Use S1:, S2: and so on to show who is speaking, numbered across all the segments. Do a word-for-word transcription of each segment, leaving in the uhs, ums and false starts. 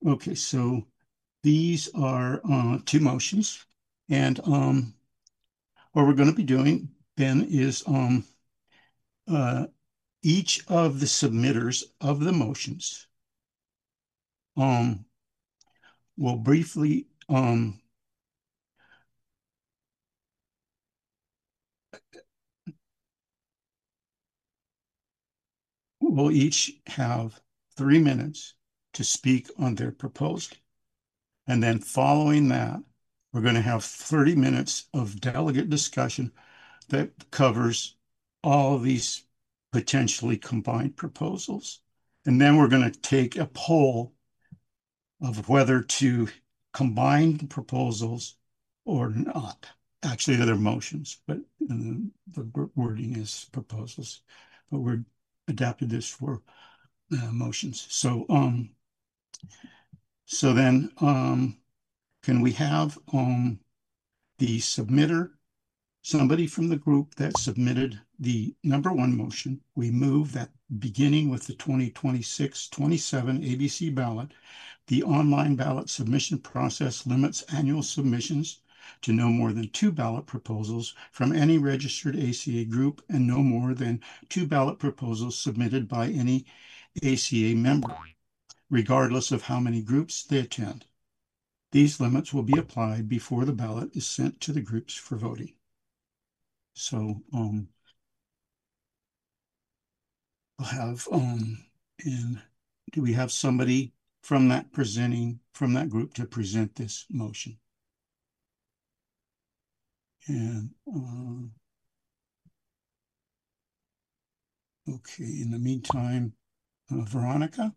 S1: Okay, so these are uh, two motions. And um, what we're going to be doing then is um, uh, each of the submitters of the motions um, will briefly um, will each have three minutes to speak on their proposal. And then following that, we're going to have thirty minutes of delegate discussion that covers all of these potentially combined proposals. And then we're going to take a poll of whether to combine the proposals or not. Actually, they're motions, but the, the wording is proposals. But we're adapted this for uh, motions. So, um, so then, um, can we have um the submitter, somebody from the group that submitted the number one motion? We move that beginning with the twenty twenty-six twenty-seven A B C ballot, the online ballot submission process limits annual submissions to no more than two ballot proposals from any registered A C A group and no more than two ballot proposals submitted by any A C A member, regardless of how many groups they attend. These limits will be applied before the ballot is sent to the groups for voting. So um, we'll have, um, and do we have somebody from that presenting, from that group to present this motion? And uh, okay, in the meantime, uh, Veronica,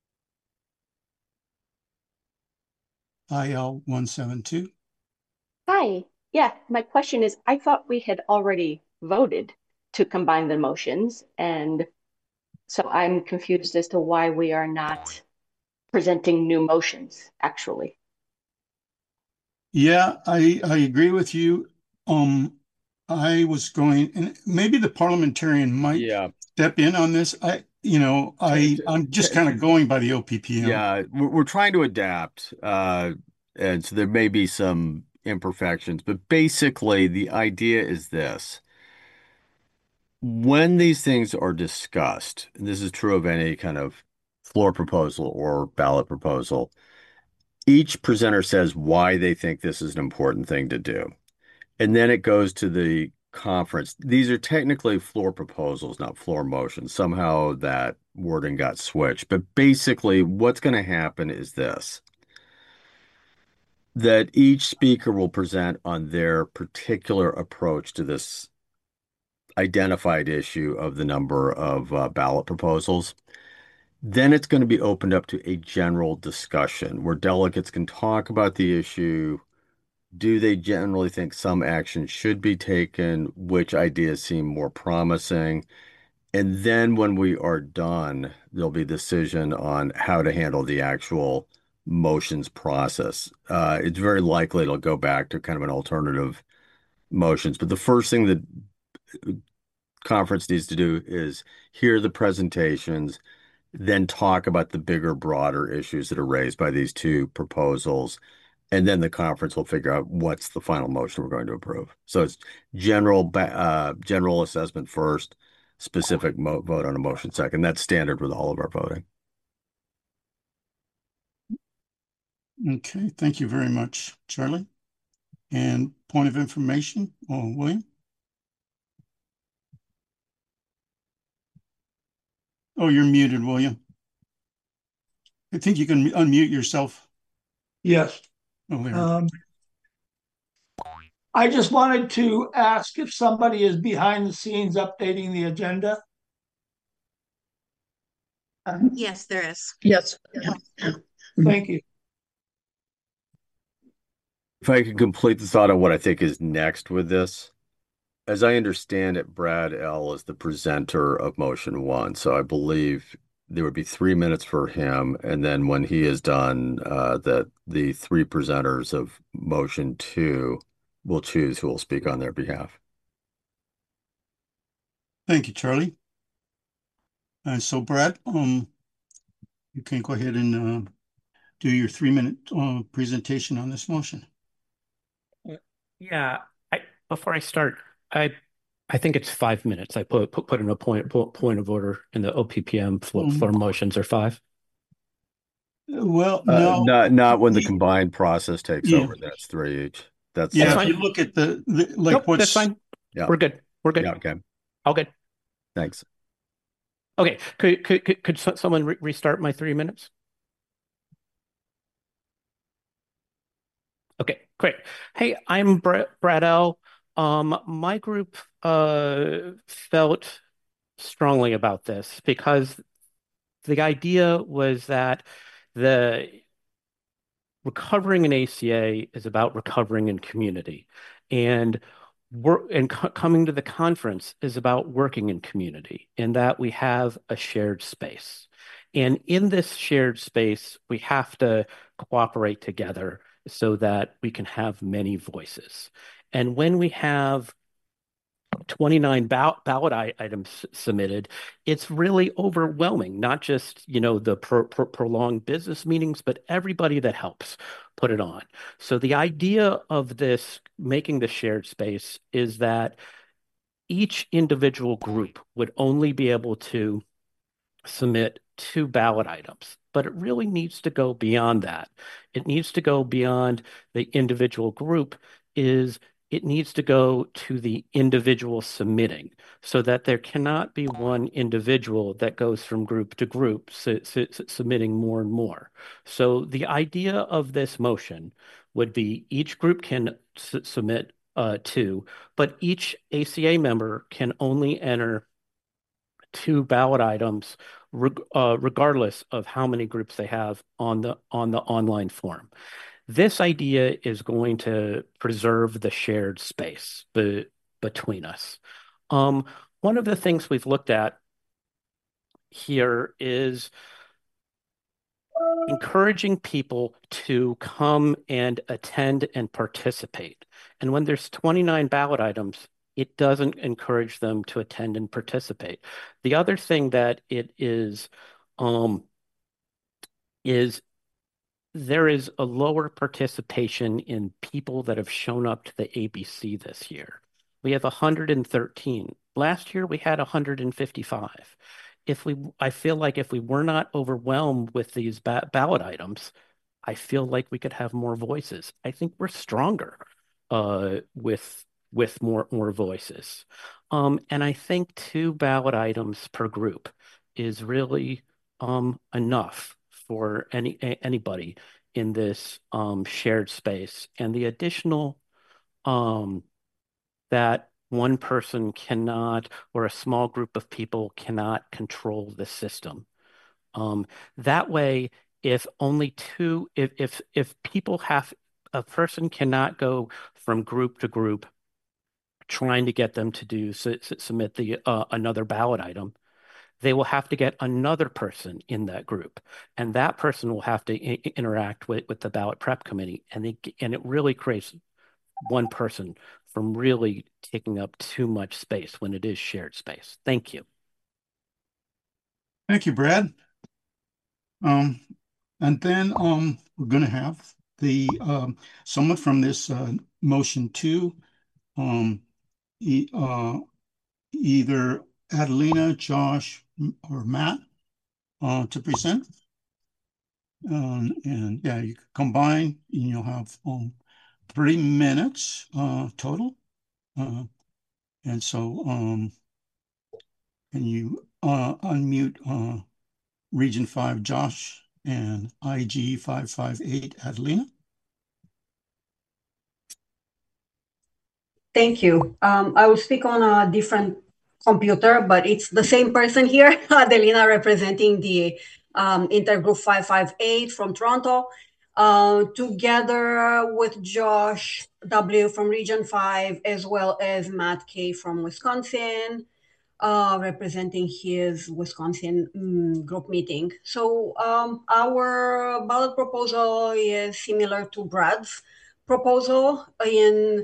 S1: I L one seven two.
S2: Hi. Yeah, my question is, I thought we had already voted to combine the motions, and so I'm confused as to why we are not presenting new motions, actually.
S1: Yeah, I, I agree with you. Um, I was going, and maybe the parliamentarian might
S3: Yeah.
S1: step in on this. I, you know,
S3: T-
S1: I,
S3: t-
S1: I'm just
S3: t-
S1: kind of going by the O P P M.
S3: Yeah, we're, we're trying to adapt, uh, and so there may be some imperfections, but basically the idea is this. When these things are discussed, and this is true of any kind of floor proposal or ballot proposal, each presenter says why they think this is an important thing to do. And then it goes to the conference. These are technically floor proposals, not floor motions. Somehow that wording got switched. But basically, what's going to happen is this, that each speaker will present on their particular approach to this identified issue of the number of uh, ballot proposals. Then it's going to be opened up to a general discussion where delegates can talk about the issue. Do they generally think some action should be taken? Which ideas seem more promising? And then when we are done, there'll be a decision on how to handle the actual motions process. Uh, it's very likely it'll go back to kind of an alternative motions. But the first thing that conference needs to do is hear the presentations, then talk about the bigger, broader issues that are raised by these two proposals. And then the conference will figure out what's the final motion we're going to approve. So it's general, uh, general assessment first, specific mo vote on a motion second. That's standard with all of our voting.
S1: Okay, thank you very much, Charlie. And point of information, oh, William? Oh, you're muted, William. I think you can unmute yourself.
S4: Yes.
S1: Oh, there.
S4: Um, I just wanted to ask if somebody is behind the scenes updating the agenda.
S5: Yes, there is.
S4: Yes. Thank you.
S3: If I could complete the thought on what I think is next with this. As I understand it, Brad L. is the presenter of motion one. So I believe there would be three minutes for him. And then when he is done, uh, that the three presenters of motion two will choose who will speak on their behalf.
S1: Thank you, Charlie. And so, Brad, um, you can go ahead and uh, do your three-minute uh, presentation on this motion.
S6: Yeah, I before I start, I I think it's five minutes. I put put, put in a point point of order in the O P P M floor,
S1: Um,
S6: floor motions are five.
S1: Well,
S3: Uh,
S1: no.
S3: not not when the combined process takes
S1: Yeah.
S3: over. That's three each. That's
S1: Yeah,
S6: That's
S1: if you
S6: fine.
S1: look at the, the like
S6: Nope,
S1: what's
S6: that's fine.
S3: Yeah.
S6: We're good. We're good.
S3: Yeah. Okay.
S6: All good.
S3: Thanks.
S6: Okay. Could could could, could so- someone re restart my three minutes? Okay, great. Hey, I'm Brad, Brad L. Um, my group uh felt strongly about this because the idea was that the recovering in A C A is about recovering in community, and work and co coming to the conference is about working in community, in that we have a shared space. And in this shared space, we have to cooperate together so that we can have many voices. And when we have twenty-nine ball ballot items submitted, it's really overwhelming, not just, you know, the pro pro prolonged business meetings, but everybody that helps put it on. So the idea of this, making the shared space, is that each individual group would only be able to submit two ballot items, but it really needs to go beyond that. It needs to go beyond the individual group, is it needs to go to the individual submitting, so that there cannot be one individual that goes from group to group su su submitting more and more. So the idea of this motion would be each group can su submit uh, two, but each A C A member can only enter two ballot items, reg uh, regardless of how many groups they have on the on the online form. This idea is going to preserve the shared space be between us. Um, one of the things we've looked at here is encouraging people to come and attend and participate. And when there's twenty-nine ballot items, it doesn't encourage them to attend and participate. The other thing that it is, um, is there is a lower participation in people that have shown up to the A B C this year. We have one hundred thirteen. Last year we had one hundred fifty-five. If we, I feel like if we were not overwhelmed with these ba ballot items, I feel like we could have more voices. I think we're stronger uh, with with more more voices. Um, and I think two ballot items per group is really um, enough for any a- anybody in this um, shared space. And the additional um, that one person cannot, or a small group of people cannot control the system. Um, that way, if only two, if if if people have, a person cannot go from group to group trying to get them to do su submit the uh, another ballot item, they will have to get another person in that group, and that person will have to interact with with the ballot prep committee, and they and it really creates one person from really taking up too much space when it is shared space. Thank you.
S1: Thank you, Brad. Um, and then um, we're going to have the um, someone from this uh, motion two, um, e uh, either Adelina, Josh, or Matt uh, to present. Um, and yeah, you combine, and you'll have um, three minutes uh, total. Uh, and so, um, can you uh, unmute uh, Region five Josh and I G five five eight Adelina?
S7: Thank you. Um, I will speak on a different computer, but it's the same person here, Adelina, representing the um, Intergroup five five eight from Toronto, uh, together with Josh W. from Region five, as well as Matt K. from Wisconsin, uh, representing his Wisconsin um, group meeting. So um, our ballot proposal is similar to Brad's proposal in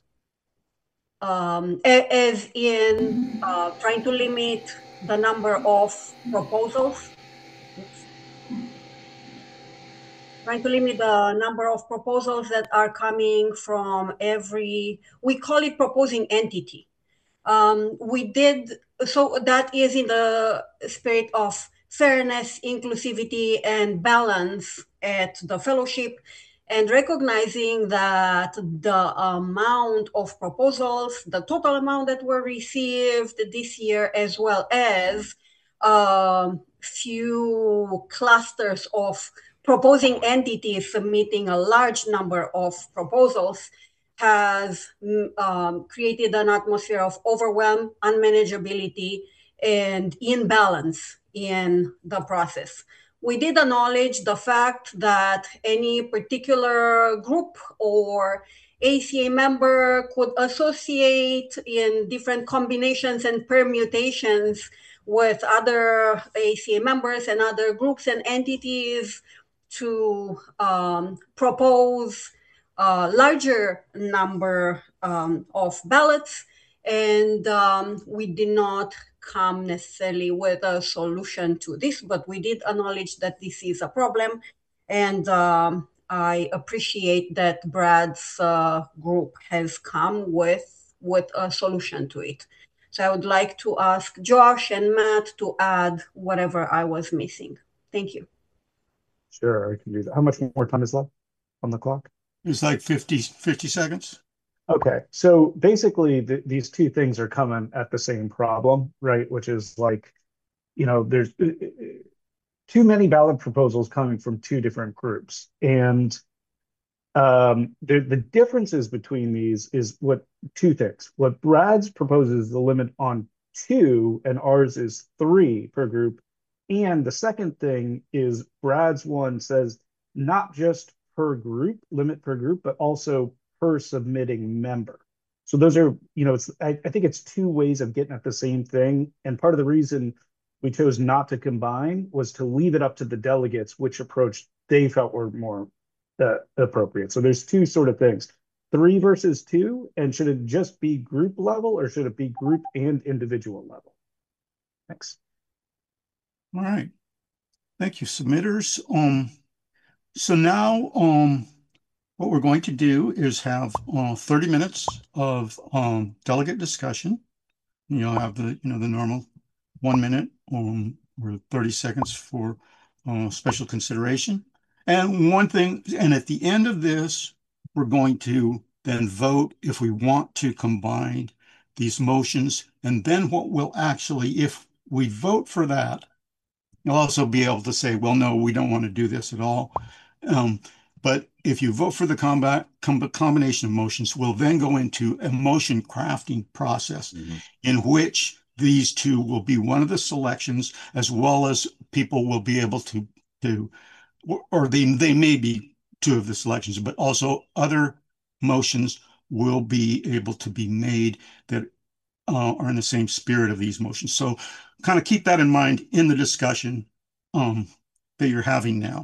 S7: um, as in uh, trying to limit the number of proposals. Oops. trying to limit the number of proposals that are coming from every, we call it proposing entity. Um, we did, so that is in the spirit of fairness, inclusivity, and balance at the fellowship, and recognizing that the amount of proposals, the total amount that were received this year, as well as um, few clusters of proposing entities submitting a large number of proposals, has um, created an atmosphere of overwhelm, unmanageability, and imbalance in the process. We did acknowledge the fact that any particular group or A C A member could associate in different combinations and permutations with other A C A members and other groups and entities to um, propose a larger number um, of ballots, and um, we did not come necessarily with a solution to this, but we did acknowledge that this is a problem, and um, I appreciate that Brad's uh, group has come with, with a solution to it. So I would like to ask Josh and Matt to add whatever I was missing. Thank you.
S8: Sure, I can do that. How much more time is left on the clock?
S1: It's like fifty, fifty seconds.
S8: Okay, so basically the, these two things are coming at the same problem, right? Which is like, you know, there's uh, too many ballot proposals coming from two different groups. And um, the, the differences between these is what two things. What Brad's proposes the limit on two, and ours is three per group. And the second thing is Brad's one says not just per group, limit per group, but also per submitting member. So those are, you know, it's I, I think it's two ways of getting at the same thing. And part of the reason we chose not to combine was to leave it up to the delegates which approach they felt were more uh, appropriate. So there's two sort of things. Three versus two, and should it just be group level or should it be group and individual level? Thanks.
S1: All right. Thank you, submitters. Um, so now um, what we're going to do is have uh, thirty minutes of um, delegate discussion. You'll have the, you know, the normal one minute um, or thirty seconds for uh, special consideration. And one thing, and at the end of this, we're going to then vote if we want to combine these motions. And then what we'll actually, if we vote for that, you'll also be able to say, well, no, we don't want to do this at all. Um, but if you vote for the combat, com combination of motions, we'll then go into a motion crafting process mm-hmm. in which these two will be one of the selections, as well as people will be able to, to or they, they may be two of the selections, but also other motions will be able to be made that uh, are in the same spirit of these motions. So kind of keep that in mind in the discussion um, that you're having now.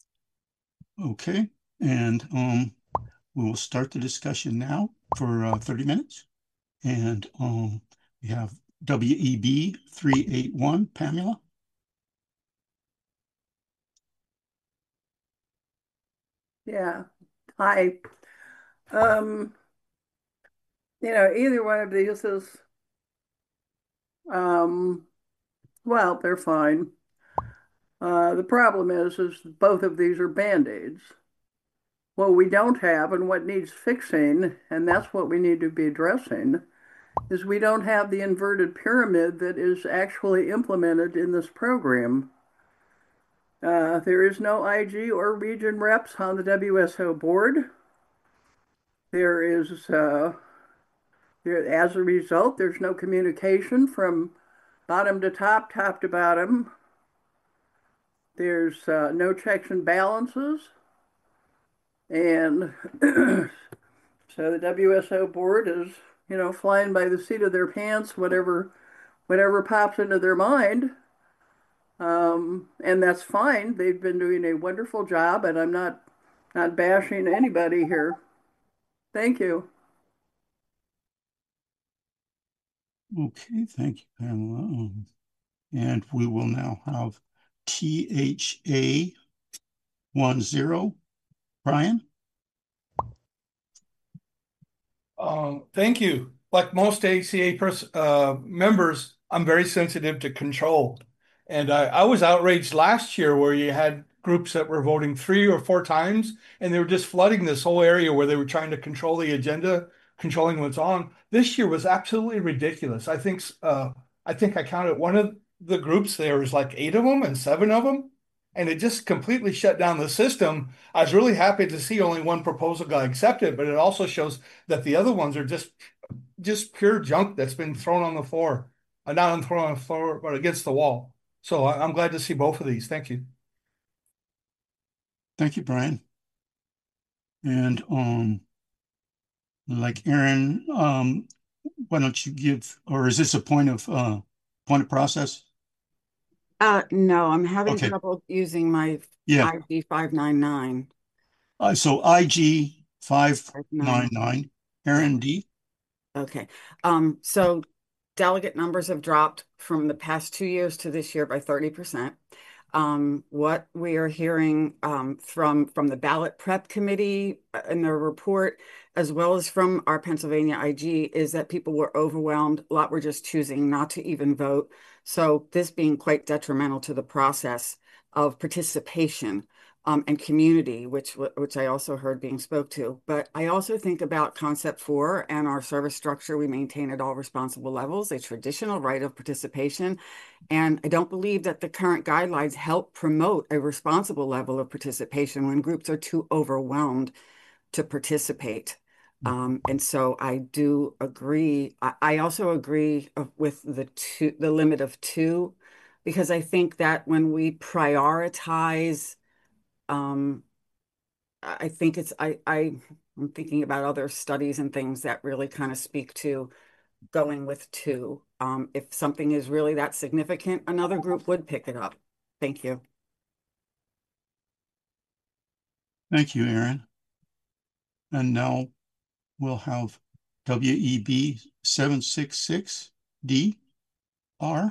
S1: Okay, and um, we will start the discussion now for uh, thirty minutes. And um, we have W E B three eight one, Pamela.
S9: Yeah, hi. Um, you know, either one of these is, um, well, they're fine. Uh, the problem is, is both of these are Band-Aids. What we don't have and what needs fixing, and that's what we need to be addressing, is we don't have the inverted pyramid that is actually implemented in this program. Uh, there is no I G or region reps on the W S O board. There is, uh, there, as a result, there's no communication from bottom to top, top to bottom. There's uh, no checks and balances. And so the W S O board is, you know, flying by the seat of their pants, whatever, whatever pops into their mind. Um, and that's fine. They've been doing a wonderful job, and I'm not, not bashing anybody here. Thank you.
S1: Okay, thank you, Pamela. Um, and we will now have T H A one zero. Brian?
S4: Um, thank you. Like most A C A pers- uh, members, I'm very sensitive to control. And I, I was outraged last year where you had groups that were voting three or four times and they were just flooding this whole area where they were trying to control the agenda, controlling what's on. This year was absolutely ridiculous. I think uh, I think I counted one of the groups, there was like eight of them and seven of them, and it just completely shut down the system. I was really happy to see only one proposal got accepted, but it also shows that the other ones are just just pure junk that's been thrown on the floor. Uh, not on thrown on the floor, but against the wall. So I, I'm glad to see both of these. Thank you.
S1: Thank you, Brian. And um, like Aaron, um, why don't you give, or is this a point of uh, point of process?
S10: Uh, no, I'm having
S1: Okay.
S10: trouble using my
S1: Yeah.
S10: I G five nine nine.
S1: Uh, so I G five nine nine, Aaron D.
S10: Okay. Um, so delegate numbers have dropped from the past two years to this year by thirty percent. Um, what we are hearing um, from from the ballot prep committee in their report, as well as from our Pennsylvania I G, is that people were overwhelmed. A lot were just choosing not to even vote. So this being quite detrimental to the process of participation um, and community, which which I also heard being spoke to. But I also think about concept four and our service structure we maintain at all responsible levels, a traditional right of participation. And I don't believe that the current guidelines help promote a responsible level of participation when groups are too overwhelmed to participate. Um, and so I do agree. I, I also agree with the two, the limit of two, because I think that when we prioritize, um, I think it's I, I I'm thinking about other studies and things that really kind of speak to going with two. Um, if something is really that significant, another group would pick it up. Thank you.
S1: Thank you, Aaron. And now we'll have W E B seven six six D R.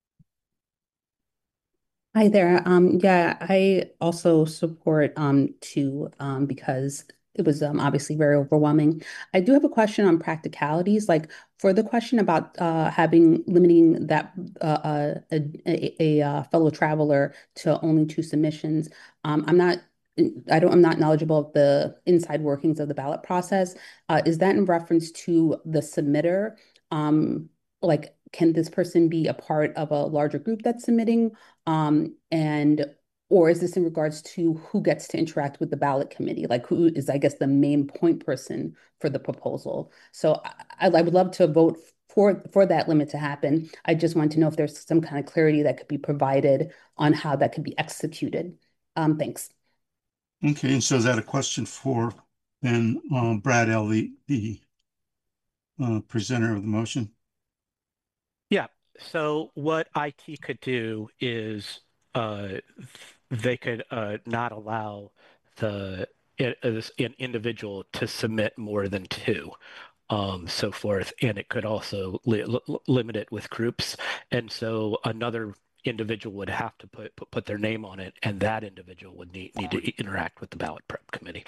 S11: Hi there. Um, yeah, I also support um two um because it was um obviously very overwhelming. I do have a question on practicalities, like for the question about uh having limiting that uh, uh a, a, a uh, fellow traveler to only two submissions. Um, I'm not. I don't, I'm not knowledgeable of the inside workings of the ballot process. Uh, is that in reference to the submitter? Um, like, can this person be a part of a larger group that's submitting? Um, and or is this in regards to who gets to interact with the ballot committee? Like who is, I guess, the main point person for the proposal? So I, I would love to vote for for that limit to happen. I just want to know if there's some kind of clarity that could be provided on how that could be executed. Um, thanks.
S1: Okay, and so is that a question for then um, Brad L, the, the uh, presenter of the motion?
S6: Yeah. So what I T could do is uh, they could uh, not allow the an individual to submit more than two, um, so forth, and it could also li limit it with groups. And so another individual would have to put, put put their name on it, and that individual would need need to interact with the ballot prep committee.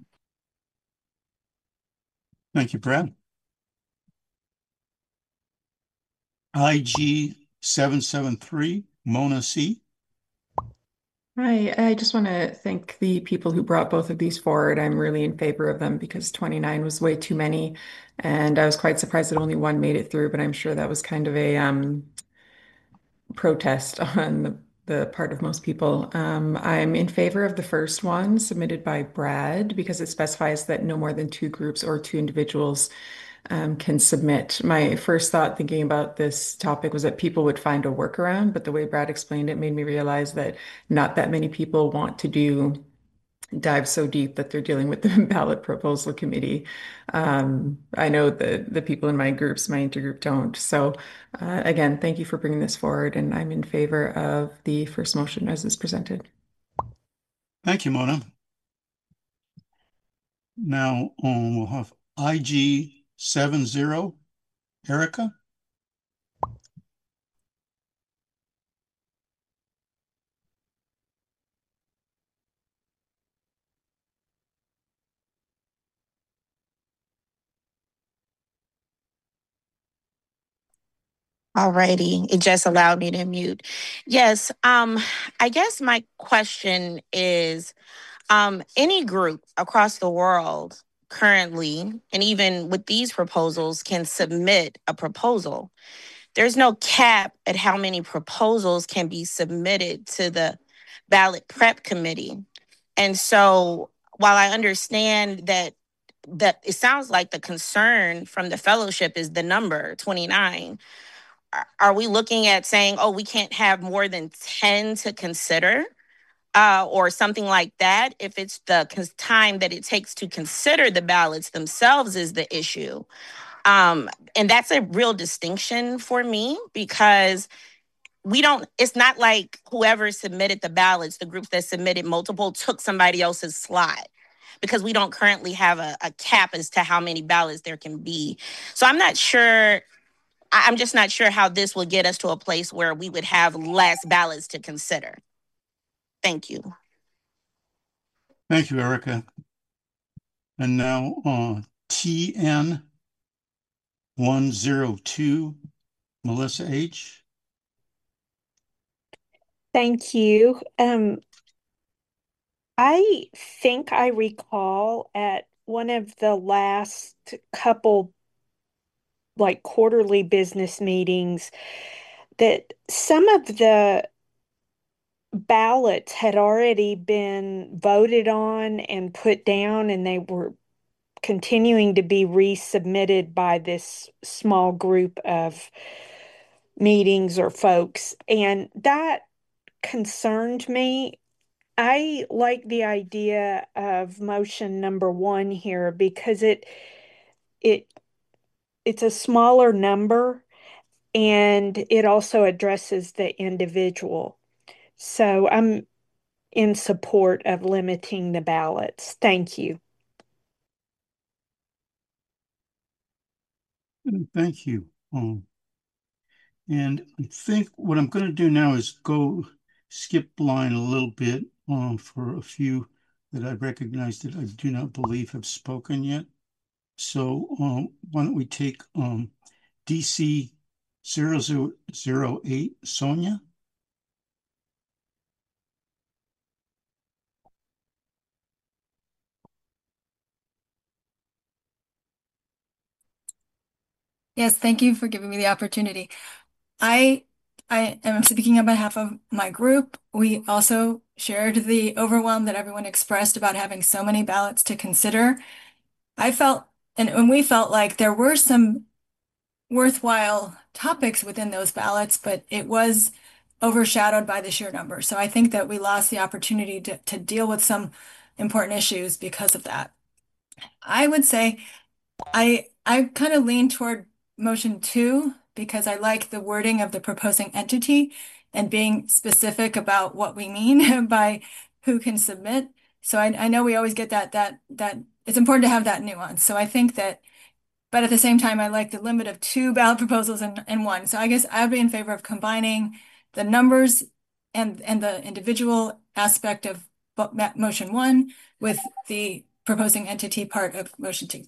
S1: Thank you, Brad. I G seven seven three, Mona C.
S12: Hi, I just want to thank the people who brought both of these forward. I'm really in favor of them because twenty-nine was way too many. And I was quite surprised that only one made it through, but I'm sure that was kind of a um, protest on the, the part of most people. Um, I'm in favor of the first one submitted by Brad because it specifies that no more than two groups or two individuals um, can submit. My first thought thinking about this topic was that people would find a workaround, but the way Brad explained it made me realize that not that many people want to do dive so deep that they're dealing with the ballot proposal committee. Um, I know the the people in my groups, my intergroup don't. So uh, again, thank you for bringing this forward, and I'm in favor of the first motion as is presented.
S1: Thank you, Mona. Now um, we'll have I G seven zero, Erica.
S5: Alrighty, it just allowed me to mute. Yes, um, I guess my question is, um, any group across the world currently, and even with these proposals, can submit a proposal. There's no cap at how many proposals can be submitted to the ballot prep committee. And so while I understand that that it sounds like the concern from the fellowship is the number twenty-nine, are we looking at saying, oh, we can't have more than ten to consider uh, or something like that? If it's the time that it takes to consider the ballots themselves is the issue. Um, and that's a real distinction for me, because we don't, it's not like whoever submitted the ballots, the groups that submitted multiple, took somebody else's slot, because we don't currently have a, a cap as to how many ballots there can be. So I'm not sure, I'm just not sure how this will get us to a place where we would have less ballots to consider. Thank you.
S1: Thank you, Erica. And now uh, T N one oh two, Melissa H.
S13: Thank you. Um, I think I recall at one of the last couple like quarterly business meetings that some of the ballots had already been voted on and put down, and they were continuing to be resubmitted by this small group of meetings or folks. And that concerned me. I like the idea of motion number one here because it it it's a smaller number, and it also addresses the individual. So I'm in support of limiting the ballots. Thank you.
S1: Thank you. Um, and I think what I'm going to do now is go skip line a little bit um, for a few that I recognize that I do not believe have spoken yet. So um, why don't we take um, D C zero zero zero eight, Sonia?
S14: Yes, thank you for giving me the opportunity. I I am speaking on behalf of my group. We also shared the overwhelm that everyone expressed about having so many ballots to consider. I felt, and, and we felt like there were some worthwhile topics within those ballots, but it was overshadowed by the sheer number. So I think that we lost the opportunity to, to deal with some important issues because of that. I would say I I kind of lean toward motion two because I like the wording of the proposing entity and being specific about what we mean by who can submit. So I, I know we always get that that that it's important to have that nuance. So I think that, but at the same time, I like the limit of two ballot proposals in, in one. So I guess I'd be in favor of combining the numbers and and the individual aspect of motion one with the proposing entity part of motion two.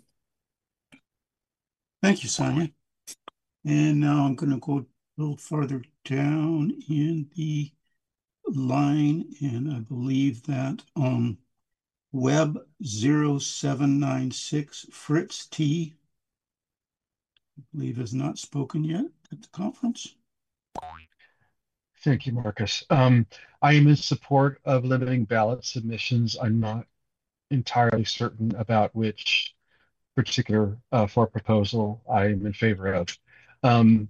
S1: Thank you, Sonia. And now I'm going to go a little farther down in the line, and I believe that um, Web zero seven nine six, Fritz T, I believe has not spoken yet at the conference.
S15: Thank you, Marcus. Um, I am in support of limiting ballot submissions. I'm not entirely certain about which particular uh, for proposal I'm in favor of. Um,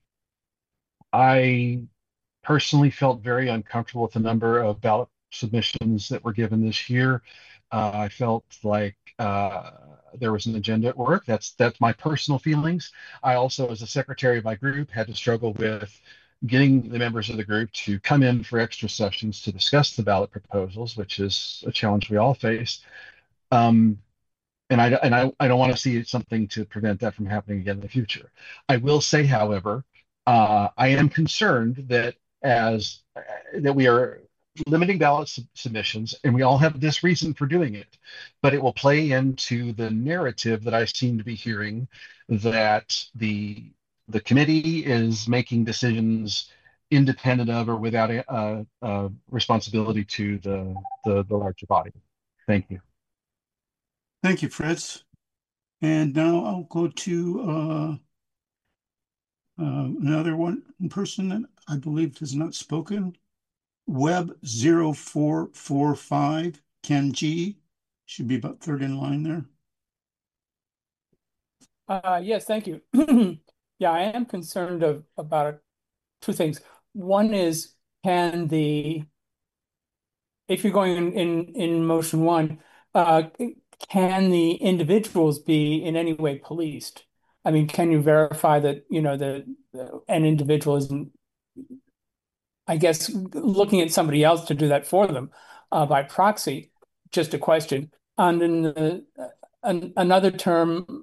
S15: I personally felt very uncomfortable with the number of ballot submissions that were given this year. Uh, I felt like uh, there was an agenda at work. That's that's my personal feelings. I also, as a secretary of my group, had to struggle with getting the members of the group to come in for extra sessions to discuss the ballot proposals, which is a challenge we all face. Um, and I and I, I don't want to see something to prevent that from happening again in the future. I will say, however, uh, I am concerned that as uh, that we are limiting ballot sub submissions, and we all have this reason for doing it, but it will play into the narrative that I seem to be hearing that the the committee is making decisions independent of or without a, a, a responsibility to the, the the larger body. Thank you.
S1: Thank you, Fritz. And now I'll go to uh, uh, another one person that I believe has not spoken. Web zero four four five, Ken G. Should be about third in line there.
S16: Uh, yes, thank you. Yeah, I am concerned of about two things. One is, can the if you're going in in, in motion one, uh, can the individuals be in any way policed? I mean, can you verify that, you know, that an individual isn't, I guess, looking at somebody else to do that for them uh, by proxy? Just a question. And in the, an, another term,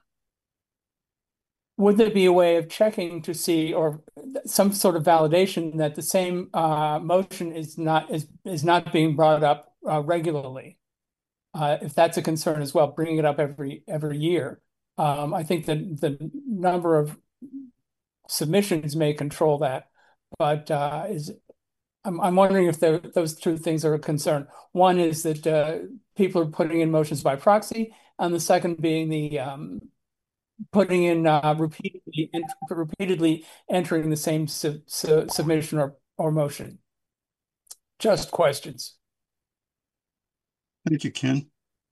S16: would there be a way of checking to see, or some sort of validation that the same uh, motion is not is is not being brought up uh, regularly? Uh, if that's a concern as well, bringing it up every every year. Um, I think that the number of submissions may control that, but uh, is I'm I'm wondering if there, those two things are a concern. One is that uh, people are putting in motions by proxy, and the second being the um, putting in uh, repeatedly and repeatedly entering the same su su submission or, or motion. Just questions.
S1: Thank you, Ken.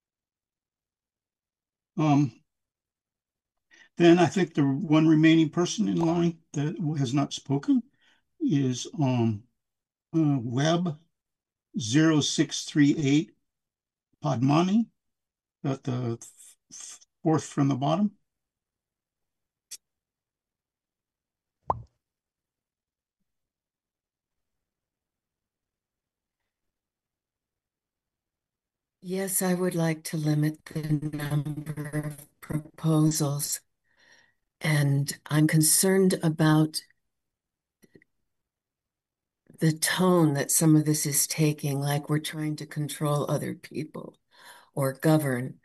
S1: Um, then I think the one remaining person in line that has not spoken is um, uh, Web zero six three eight, Padmani, at the fourth from the bottom.
S17: Yes, I would like to limit the number of proposals. And I'm concerned about the tone that some of this is taking, like we're trying to control other people or govern.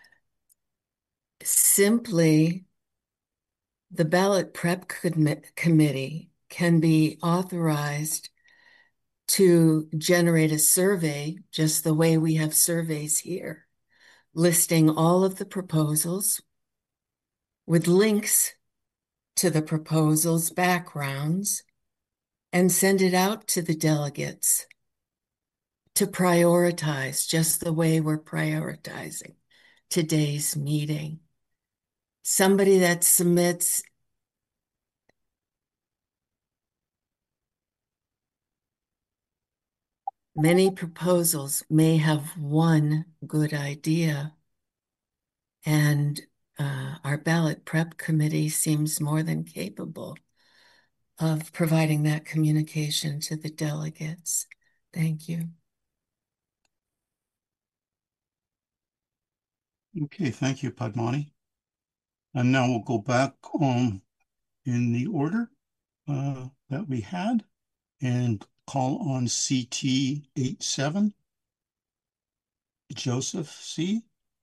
S17: Simply, the ballot prep com committee can be authorized to generate a survey, just the way we have surveys here, listing all of the proposals with links to the proposals' backgrounds, and send it out to the delegates to prioritize, just the way we're prioritizing today's meeting. Somebody that submits many proposals may have one good idea, and uh, our ballot prep committee seems more than capable of providing that communication to the delegates. Thank you.
S1: Okay, thank you, Padmani. And now we'll go back um, in the order uh, that we had and call on C T eighty-seven. Joseph C.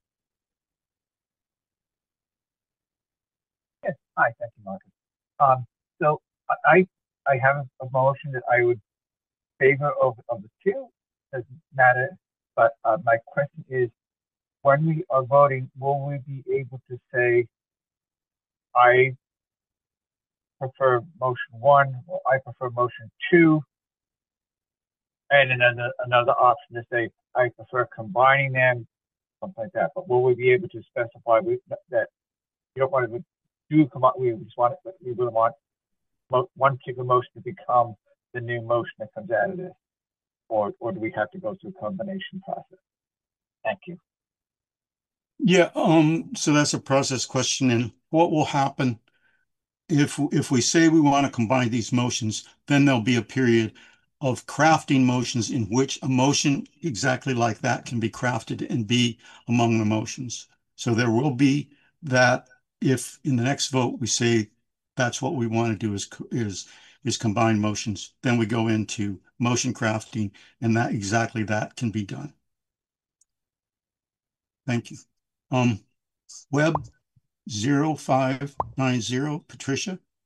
S18: Yes, hi, thank you, Marcus. Um, so I I have a motion that I would favor of, of the two, doesn't matter, but uh, my question is, when we are voting, will we be able to say, I prefer motion one, or I prefer motion two, and then another, another option to say, I prefer combining them, something like that. But will we be able to specify we, that you don't want to do come up, we just want it, we really want one particular motion to become the new motion that comes out of this, or or do we have to go through a combination process? Thank you.
S1: Yeah, um, so that's a process question. And what will happen if if we say we want to combine these motions, then there'll be a period of crafting motions in which a motion exactly like that can be crafted and be among the motions. So there will be that if in the next vote we say that's what we want to do is is is combine motions, then we go into motion crafting, and that exactly that can be done. Thank you. Um, Web zero five nine zero, Patricia,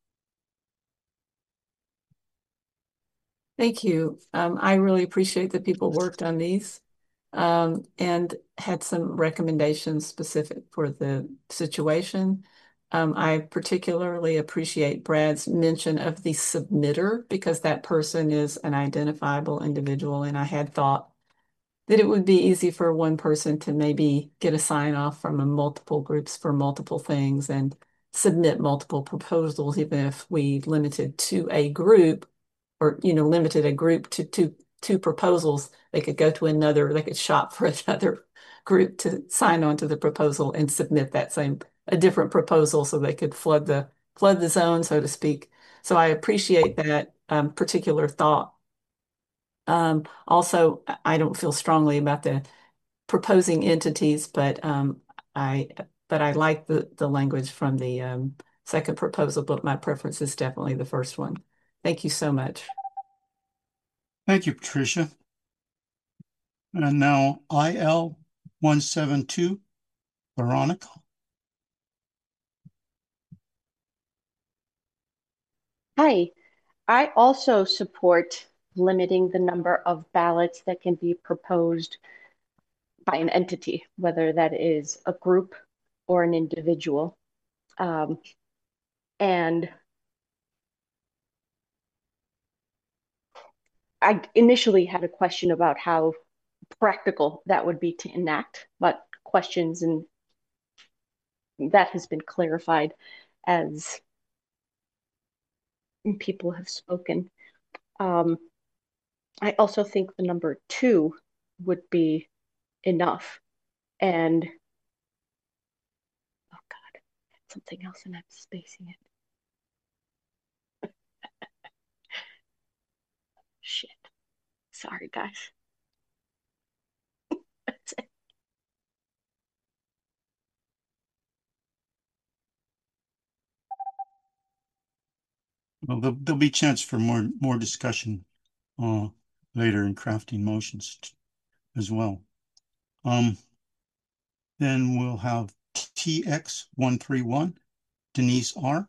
S19: Thank you. Um, I really appreciate that people worked on these um, and had some recommendations specific for the situation. Um, I particularly appreciate Brad's mention of the submitter because that person is an identifiable individual, and I had thought that it would be easy for one person to maybe get a sign off from a multiple groups for multiple things and submit multiple proposals, even if we limited to a group or, you know, limited a group to two, two proposals, they could go to another, they could shop for another group to sign on to the proposal and submit that same, a different proposal so they could flood the, flood the zone, so to speak. So I appreciate that um, particular thought. Um, also, I don't feel strongly about the proposing entities, but um, I but I like the the language from the um, second proposal, but my preference is definitely the first one. Thank you so much.
S1: Thank you, Patricia. And now I L one seven two, Veronica.
S2: Hi, I also support limiting the number of ballots that can be proposed by an entity, whether that is a group or an individual. Um, and I initially had a question about how practical that would be to enact, but questions and that has been clarified as people have spoken. Um, I also think the number two would be enough. And oh God, something else and I'm spacing it. Shit. Sorry, guys. That's it.
S1: Well, there'll, there'll be chance for more more discussion uh, later in crafting motions as well. Um, then we'll have T X one three one, Denise R.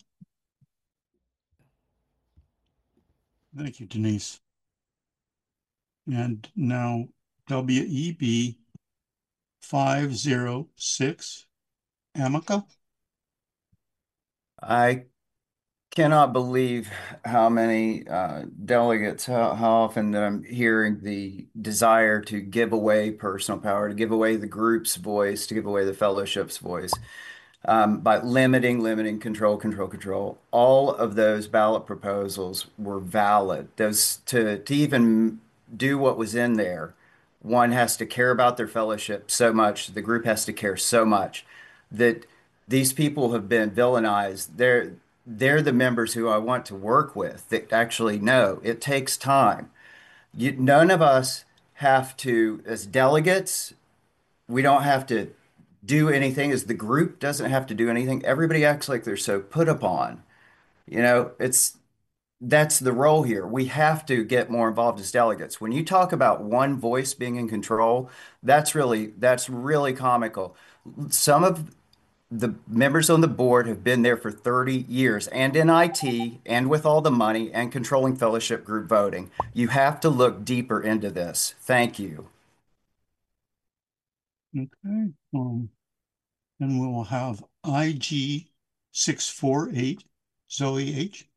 S1: Thank you, Denise. And now W E B five zero six, Amica.
S20: I cannot believe how many uh, delegates, how, how often that I'm hearing the desire to give away personal power, to give away the group's voice, to give away the fellowship's voice, um, by limiting, limiting, control, control, control. All of those ballot proposals were valid. Those to to even do what was in there, one has to care about their fellowship so much, the group has to care so much that these people have been villainized. They're they're the members who I want to work with that actually know it takes time. You, none of us have to, as delegates, we don't have to do anything, as the group doesn't have to do anything. Everybody acts like they're so put upon. You know, it's that's the role here. We have to get more involved as delegates. When you talk about one voice being in control, that's really that's really comical. Some of the members on the board have been there for thirty years and in I T and with all the money and controlling fellowship group voting. You have to look deeper into this. Thank you.
S1: Okay. Um, and we will have I G six four eight, Zoe H.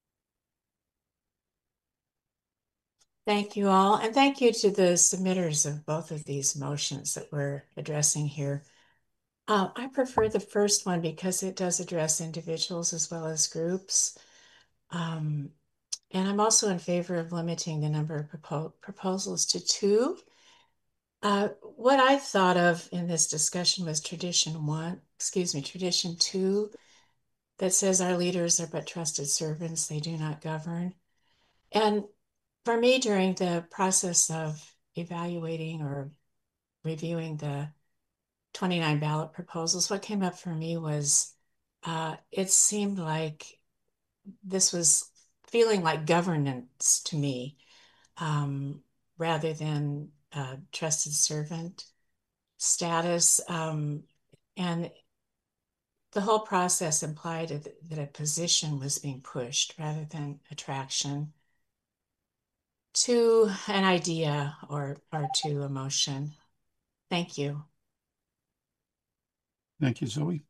S21: Thank you all, and thank you to the submitters of both of these motions that we're addressing here. Uh, I prefer the first one because it does address individuals as well as groups. Um, and I'm also in favor of limiting the number of propo proposals to two. Uh, what I thought of in this discussion was tradition one, excuse me, tradition two, that says our leaders are but trusted servants, they do not govern. And for me, during the process of evaluating or reviewing the twenty-nine ballot proposals, what came up for me was uh, it seemed like this was feeling like governance to me, um, rather than uh, trusted servant status. Um, and the whole process implied that a position was being pushed rather than attraction. to an idea or, or to a motion. Thank you.
S1: Thank you, Zoe.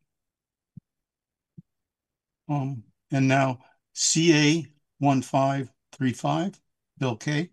S1: Um, and now C A one five three five, Bill Kay.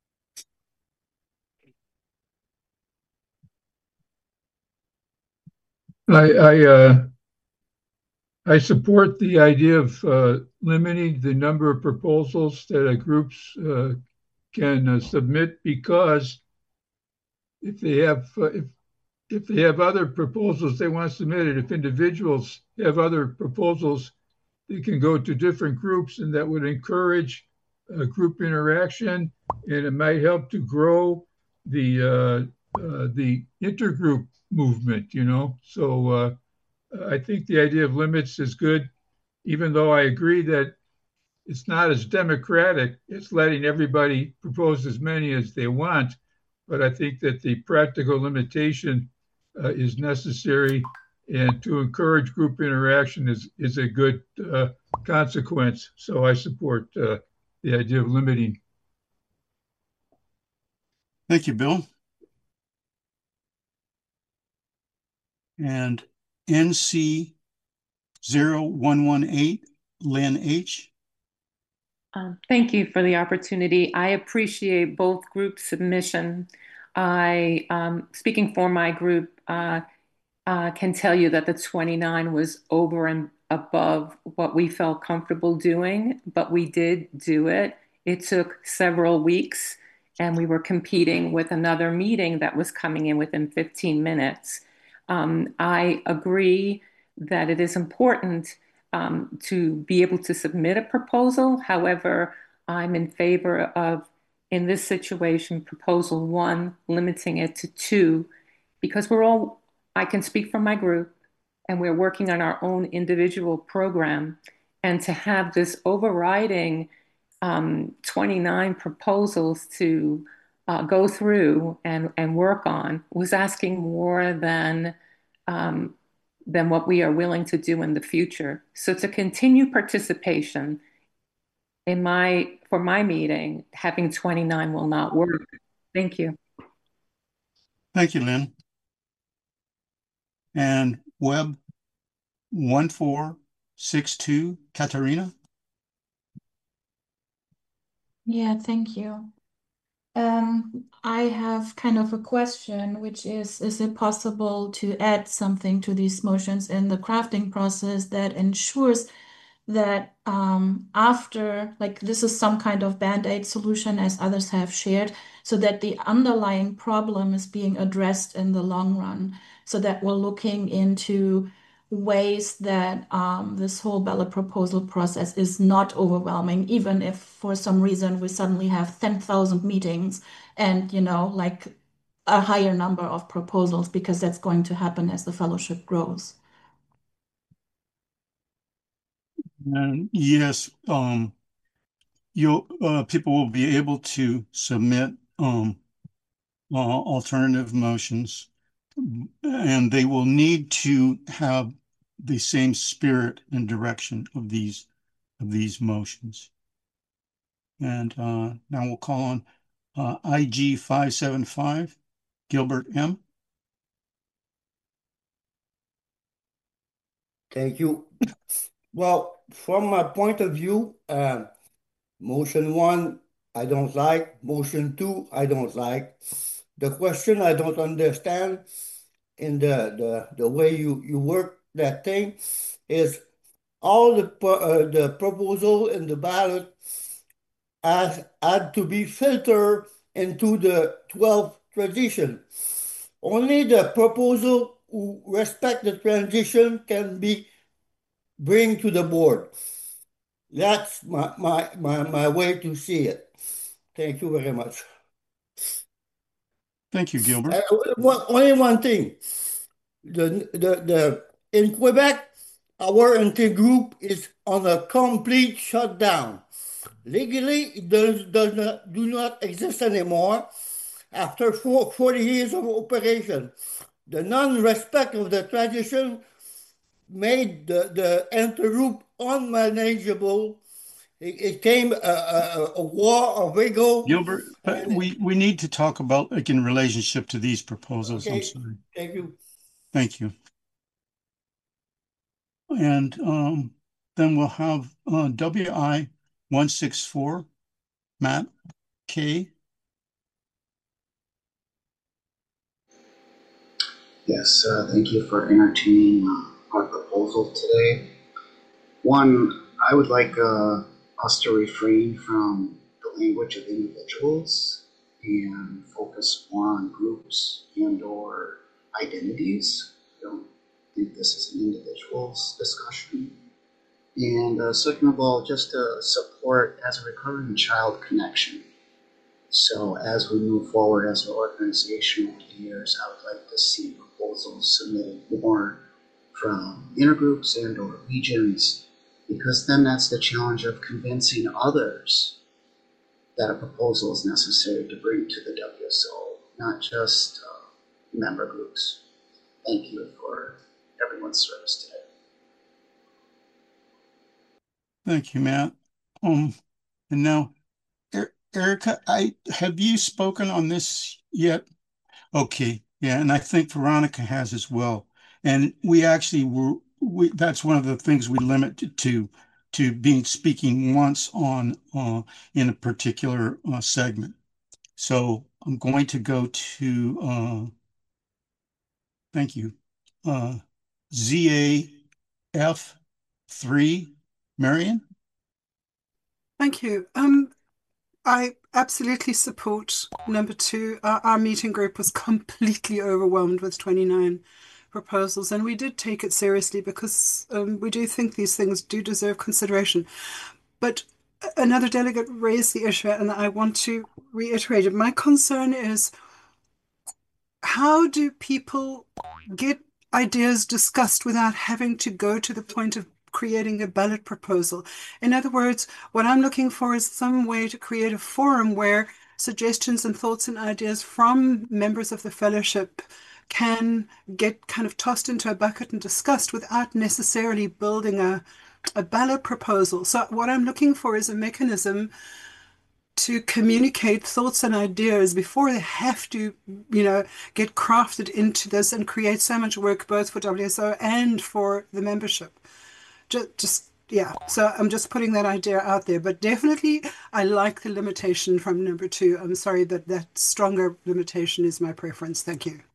S3: I I, uh, I support the idea of uh, limiting the number of proposals that uh, groups uh, can uh, submit, because if they have uh, if if they have other proposals they want submitted, if individuals have other proposals, they can go to different groups, and that would encourage uh, group interaction, and it might help to grow the uh, uh, the intergroup movement. You know, so uh, I think the idea of limits is good, even though I agree that it's not as democratic. It's letting everybody propose as many as they want, but I think that the practical limitation uh, is necessary, and to encourage group interaction is is a good uh, consequence. So I support uh, the idea of limiting.
S1: Thank you, Bill. And N C zero one one eight, Lynn H.
S22: Um, thank you for the opportunity. I appreciate both group submission. I, um, speaking for my group, uh, uh, can tell you that the twenty-nine was over and above what we felt comfortable doing, but we did do it. It took several weeks, and we were competing with another meeting that was coming in within fifteen minutes. Um, I agree that it is important um, to be able to submit a proposal. However, I'm in favor of, in this situation, proposal one, limiting it to two, because we're all, I can speak for my group, and we're working on our own individual program. And to have this overriding um, twenty-nine proposals to uh, go through and, and work on was asking more than um, than what we are willing to do in the future. So to continue participation in my for my meeting, having twenty-nine will not work. Thank you.
S1: Thank you, Lynn. And Web one four six two, Katarina.
S23: Yeah, thank you. Um, I have kind of a question, which is, is it possible to add something to these motions in the crafting process that ensures that um, after, like this is some kind of band-aid solution as others have shared, so that the underlying problem is being addressed in the long run, so that we're looking into ways that um, this whole ballot proposal process is not overwhelming, even if for some reason we suddenly have ten thousand meetings and, you know, like a higher number of proposals, because that's going to happen as the fellowship grows.
S1: And yes, um, you'll uh, people will be able to submit um, uh, alternative motions, and they will need to have the same spirit and direction of these of these motions. And uh, now we'll call on uh, I G five seven five, Gilbert M.
S24: Thank you. Well, from my point of view, uh, motion one, I don't like. Motion two, I don't like. The question I don't understand in the, the, the way you, you work that thing is all the, uh, the proposal in the ballot has had to be filtered into the twelve transition. Only the proposal who respect the transition can be bring to the board. That's my, my, my, my way to see it. Thank you very much.
S1: Thank you, Gilbert.
S24: Uh, one, only one thing. The, the, the, in Quebec, our intergroup is on a complete shutdown. Legally, it does, does not, do not exist anymore after four, forty years of operation. The non-respect of the transition made the, the intergroup unmanageable. It, it came a, a, a war, a wiggle.
S1: Gilbert, but we, we need to talk about, like, in relationship to these proposals. I'm
S24: Okay,
S1: sorry.
S24: thank you.
S1: Thank you. And um, then we'll have uh, W I one six four, Matt K.
S4: Yes, uh, thank you for entertaining uh, our proposal today. One, I would like uh, us to refrain from the language of individuals and focus more on groups and or identities. I don't think this is an individual's discussion. And uh, second of all, just to support as a recovering child connection. So as we move forward as an organization over the years, I would like to see proposals submitted more from intergroups and or regions, because then that's the challenge of convincing others that a proposal is necessary to bring to the W S O, not just uh, member groups. Thank you for everyone's service today.
S1: Thank you, Matt. Um, and now, er Erica, I have you spoken on this yet? Okay, yeah, and I think Veronica has as well. And we actually were, we, that's one of the things we limit to, to being speaking once on, uh, in a particular uh, segment. So I'm going to go to, uh, thank you, uh, Z A F three, Marion.
S7: Thank you. Um, I absolutely support number two. Our, our meeting group was completely overwhelmed with twenty-nine proposals, and we did take it seriously because um, we do think these things do deserve consideration. But another delegate raised the issue, and I want to reiterate it. My concern is, how do people get ideas discussed without having to go to the point of creating a ballot proposal? In other words, what I'm looking for is some way to create a forum where suggestions and thoughts and ideas from members of the fellowship can get kind of tossed into a bucket and discussed without necessarily building a, a ballot proposal. So what I'm looking for is a mechanism to communicate thoughts and ideas before they have to, you know, get crafted into this and create so much work both for W S O and for the membership. Just, just yeah. So I'm just putting that idea out there. But definitely, I like the limitation from number two. I'm sorry that that stronger limitation is my preference. Thank you.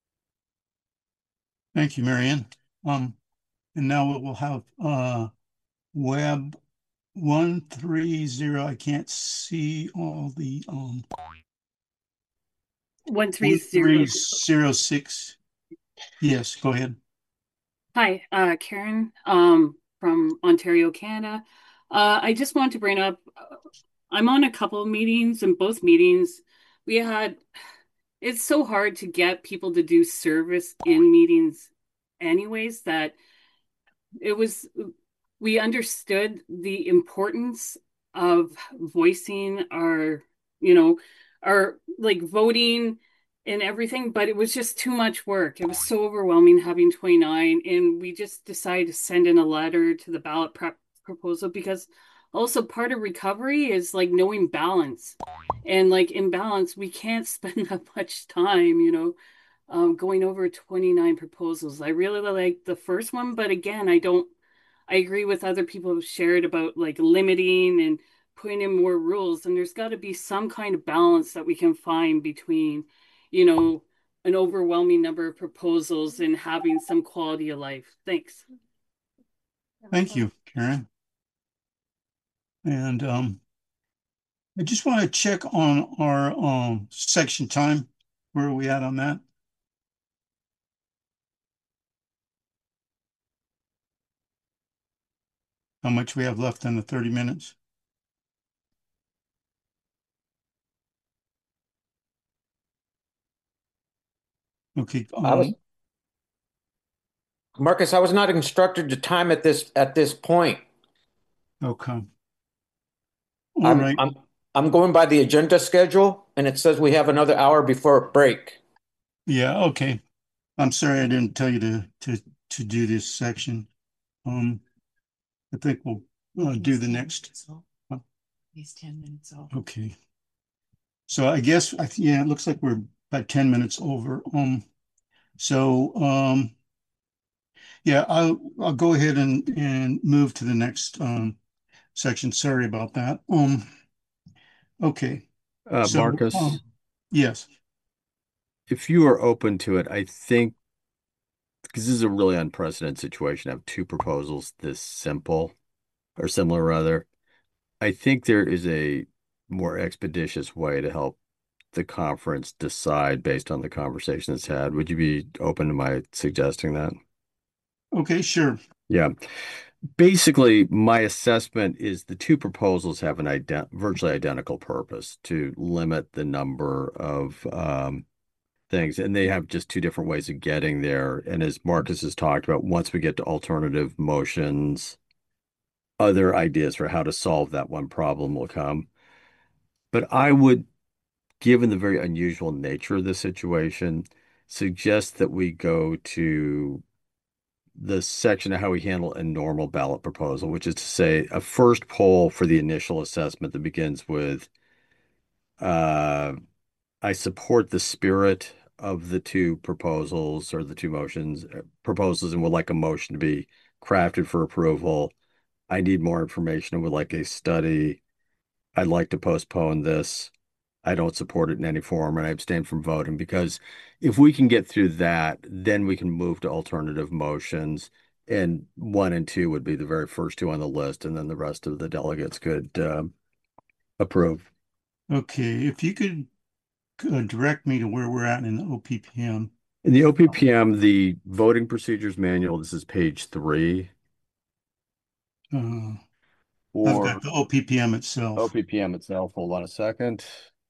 S1: Thank you, Marianne. Um, and now we'll have uh, Web one three zero. I can't see all the um.
S8: One three zero.
S1: zero six. Yes, go ahead.
S8: Hi, uh, Karen, um, from Ontario, Canada. Uh, I just want to bring up, uh, I'm on a couple of meetings, and both meetings we had, it's so hard to get people to do service in meetings anyways, that it was, we understood the importance of voicing our, you know, our like voting and everything, but it was just too much work. It was so overwhelming having twenty-nine, and we just decided to send in a letter to the ballot prep proposal, because also part of recovery is like knowing balance, and like in balance, we can't spend that much time, you know, um, going over twenty-nine proposals. I really like the first one, but again, I don't, I agree with other people who've shared about like limiting and putting in more rules, and there's got to be some kind of balance that we can find between, you know, an overwhelming number of proposals and having some quality of life. Thanks.
S1: Thank you, Karen. And um, I just want to check on our um, section time. Where are we at on that? How much we have left in the thirty minutes? Okay. Um,
S9: I was, Marcus, I was not instructed to time at this at this point.
S1: Okay. All
S9: I'm,
S1: right.
S9: I'm I'm going by the agenda schedule, and it says we have another hour before a break.
S1: Yeah, okay. I'm sorry I didn't tell you to to to do this section. Um, I think we'll uh, do the next
S21: These ten minutes over.
S1: Okay. So I guess, I, yeah, it looks like we're about ten minutes over. Um, so, um, yeah, I'll, I'll go ahead and, and move to the next, um, section. Sorry about that. Um, okay.
S6: Uh,
S1: So,
S6: Marcus,
S1: um, yes.
S6: if you are open to it, I think, because this is a really unprecedented situation, I have two proposals this simple, or similar rather. I think there is a more expeditious way to help the conference decide based on the conversation it's had. Would you be open to my suggesting that?
S1: Okay, sure.
S6: Yeah. Basically, my assessment is the two proposals have an ident virtually identical purpose to limit the number of um, things, and they have just two different ways of getting there. And as Marcus has talked about, once we get to alternative motions, other ideas for how to solve that one problem will come. But I would, given the very unusual nature of the situation, suggest that we go to the section of how we handle a normal ballot proposal, which is to say a first poll for the initial assessment that begins with, uh, I support the spirit of the two proposals or the two motions uh, proposals and would like a motion to be crafted for approval. I need more information and would like a study. I'd like to postpone this. I don't support it in any form, and I abstain from voting, because if we can get through that, then we can move to alternative motions, and one and two would be the very first two on the list, and then the rest of the delegates could um, approve.
S1: Okay, if you could uh, direct me to where we're at in the O P P M.
S6: In the O P P M, the voting procedures manual, this is page three.
S1: Uh, I've
S6: Or
S1: got the O P P M itself.
S6: O P P M itself. Hold on a second.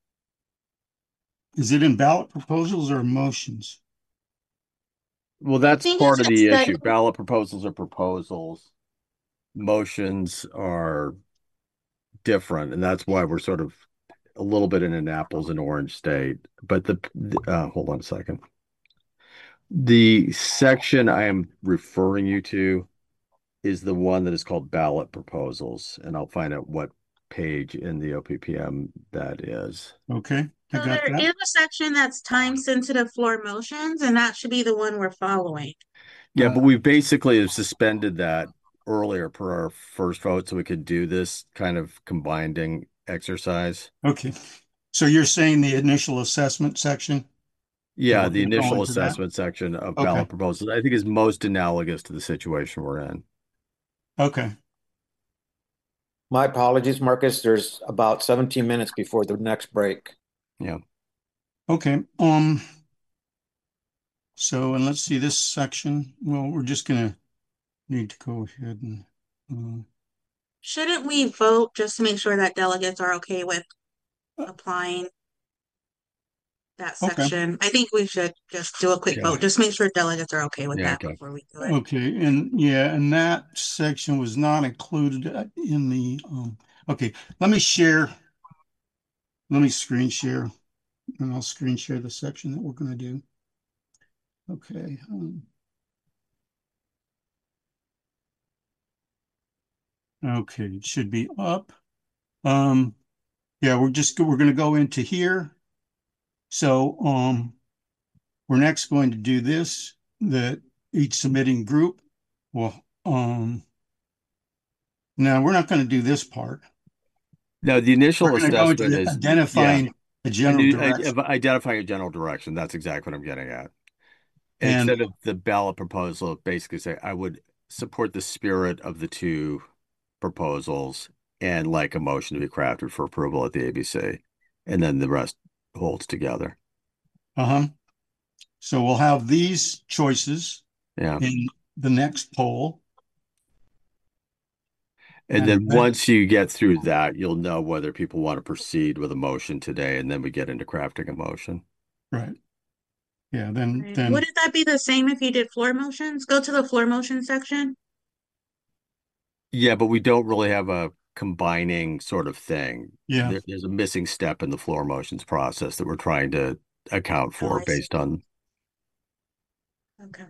S1: Is it in ballot proposals or motions?
S6: Well, that's
S23: think
S6: part
S23: it's
S6: of the
S23: just
S6: issue.
S23: that-
S6: Ballot proposals are proposals. Motions are different, and that's why we're sort of a little bit in an apples and orange state. But the, the uh, hold on a second. The section I am referring you to is the one that is called ballot proposals, and I'll find out what page in the O P P M that is.
S1: Okay, I
S23: So
S1: got
S23: there
S1: that.
S23: is a section that's time sensitive floor motions, and that should be the one we're following.
S6: Yeah,
S1: Uh,
S6: but we basically have suspended that earlier per our first vote so we could do this kind of combining exercise.
S1: Okay, so you're saying the initial assessment section?
S6: Yeah,
S1: We're
S6: the
S1: gonna go
S6: initial
S1: into that?
S6: assessment section of
S1: Okay.
S6: ballot proposals, I think, is most analogous to the situation we're in.
S1: Okay.
S9: My apologies, Marcus. There's about seventeen minutes before the next break.
S6: Yeah.
S1: Okay. Um. So, and let's see this section. Well, we're just gonna need to go ahead and. Uh,
S23: Shouldn't we vote just to make sure that delegates are okay with applying that
S1: Okay.
S23: section? I think we should just do a quick
S6: Okay.
S23: vote. Just make sure delegates are okay with
S6: Yeah,
S23: that
S6: okay.
S23: before we do it.
S1: Okay, and yeah, and that section was not included uh, in the, um, okay, let me share. Let me screen share, and I'll screen share the section that we're gonna do. Okay. um, Okay, it should be up. Um, yeah, we're just, we're gonna go into here. So, um, we're next going to do this, that each submitting group will, um, now we're not gonna do this part.
S6: No, the initial
S1: We're gonna go into
S6: assessment
S1: the
S6: is
S1: identifying
S6: yeah,
S1: a
S6: a
S1: general
S6: new,
S1: direction.
S6: uh, identifying a general direction. That's exactly what I'm getting at.
S1: And
S6: Instead of the ballot proposal, basically say I would support the spirit of the two proposals and like a motion to be crafted for approval at the A B C, and then the rest holds together.
S1: Uh-huh. So we'll have these choices
S6: Yeah.
S1: in the next poll.
S6: And
S1: And
S6: then
S1: then-
S6: once you get through that, you'll know whether people want to proceed with a motion today, and then we get into crafting a motion.
S1: Right. Yeah, then, then,
S23: Wouldn't that be the same if you did floor motions? Go to the floor motion section.
S6: Yeah, but we don't really have a combining sort of thing.
S1: Yeah.
S6: There, there's a missing step in the floor motions process that we're trying to account for
S23: Oh, I see.
S6: based on.
S23: Okay.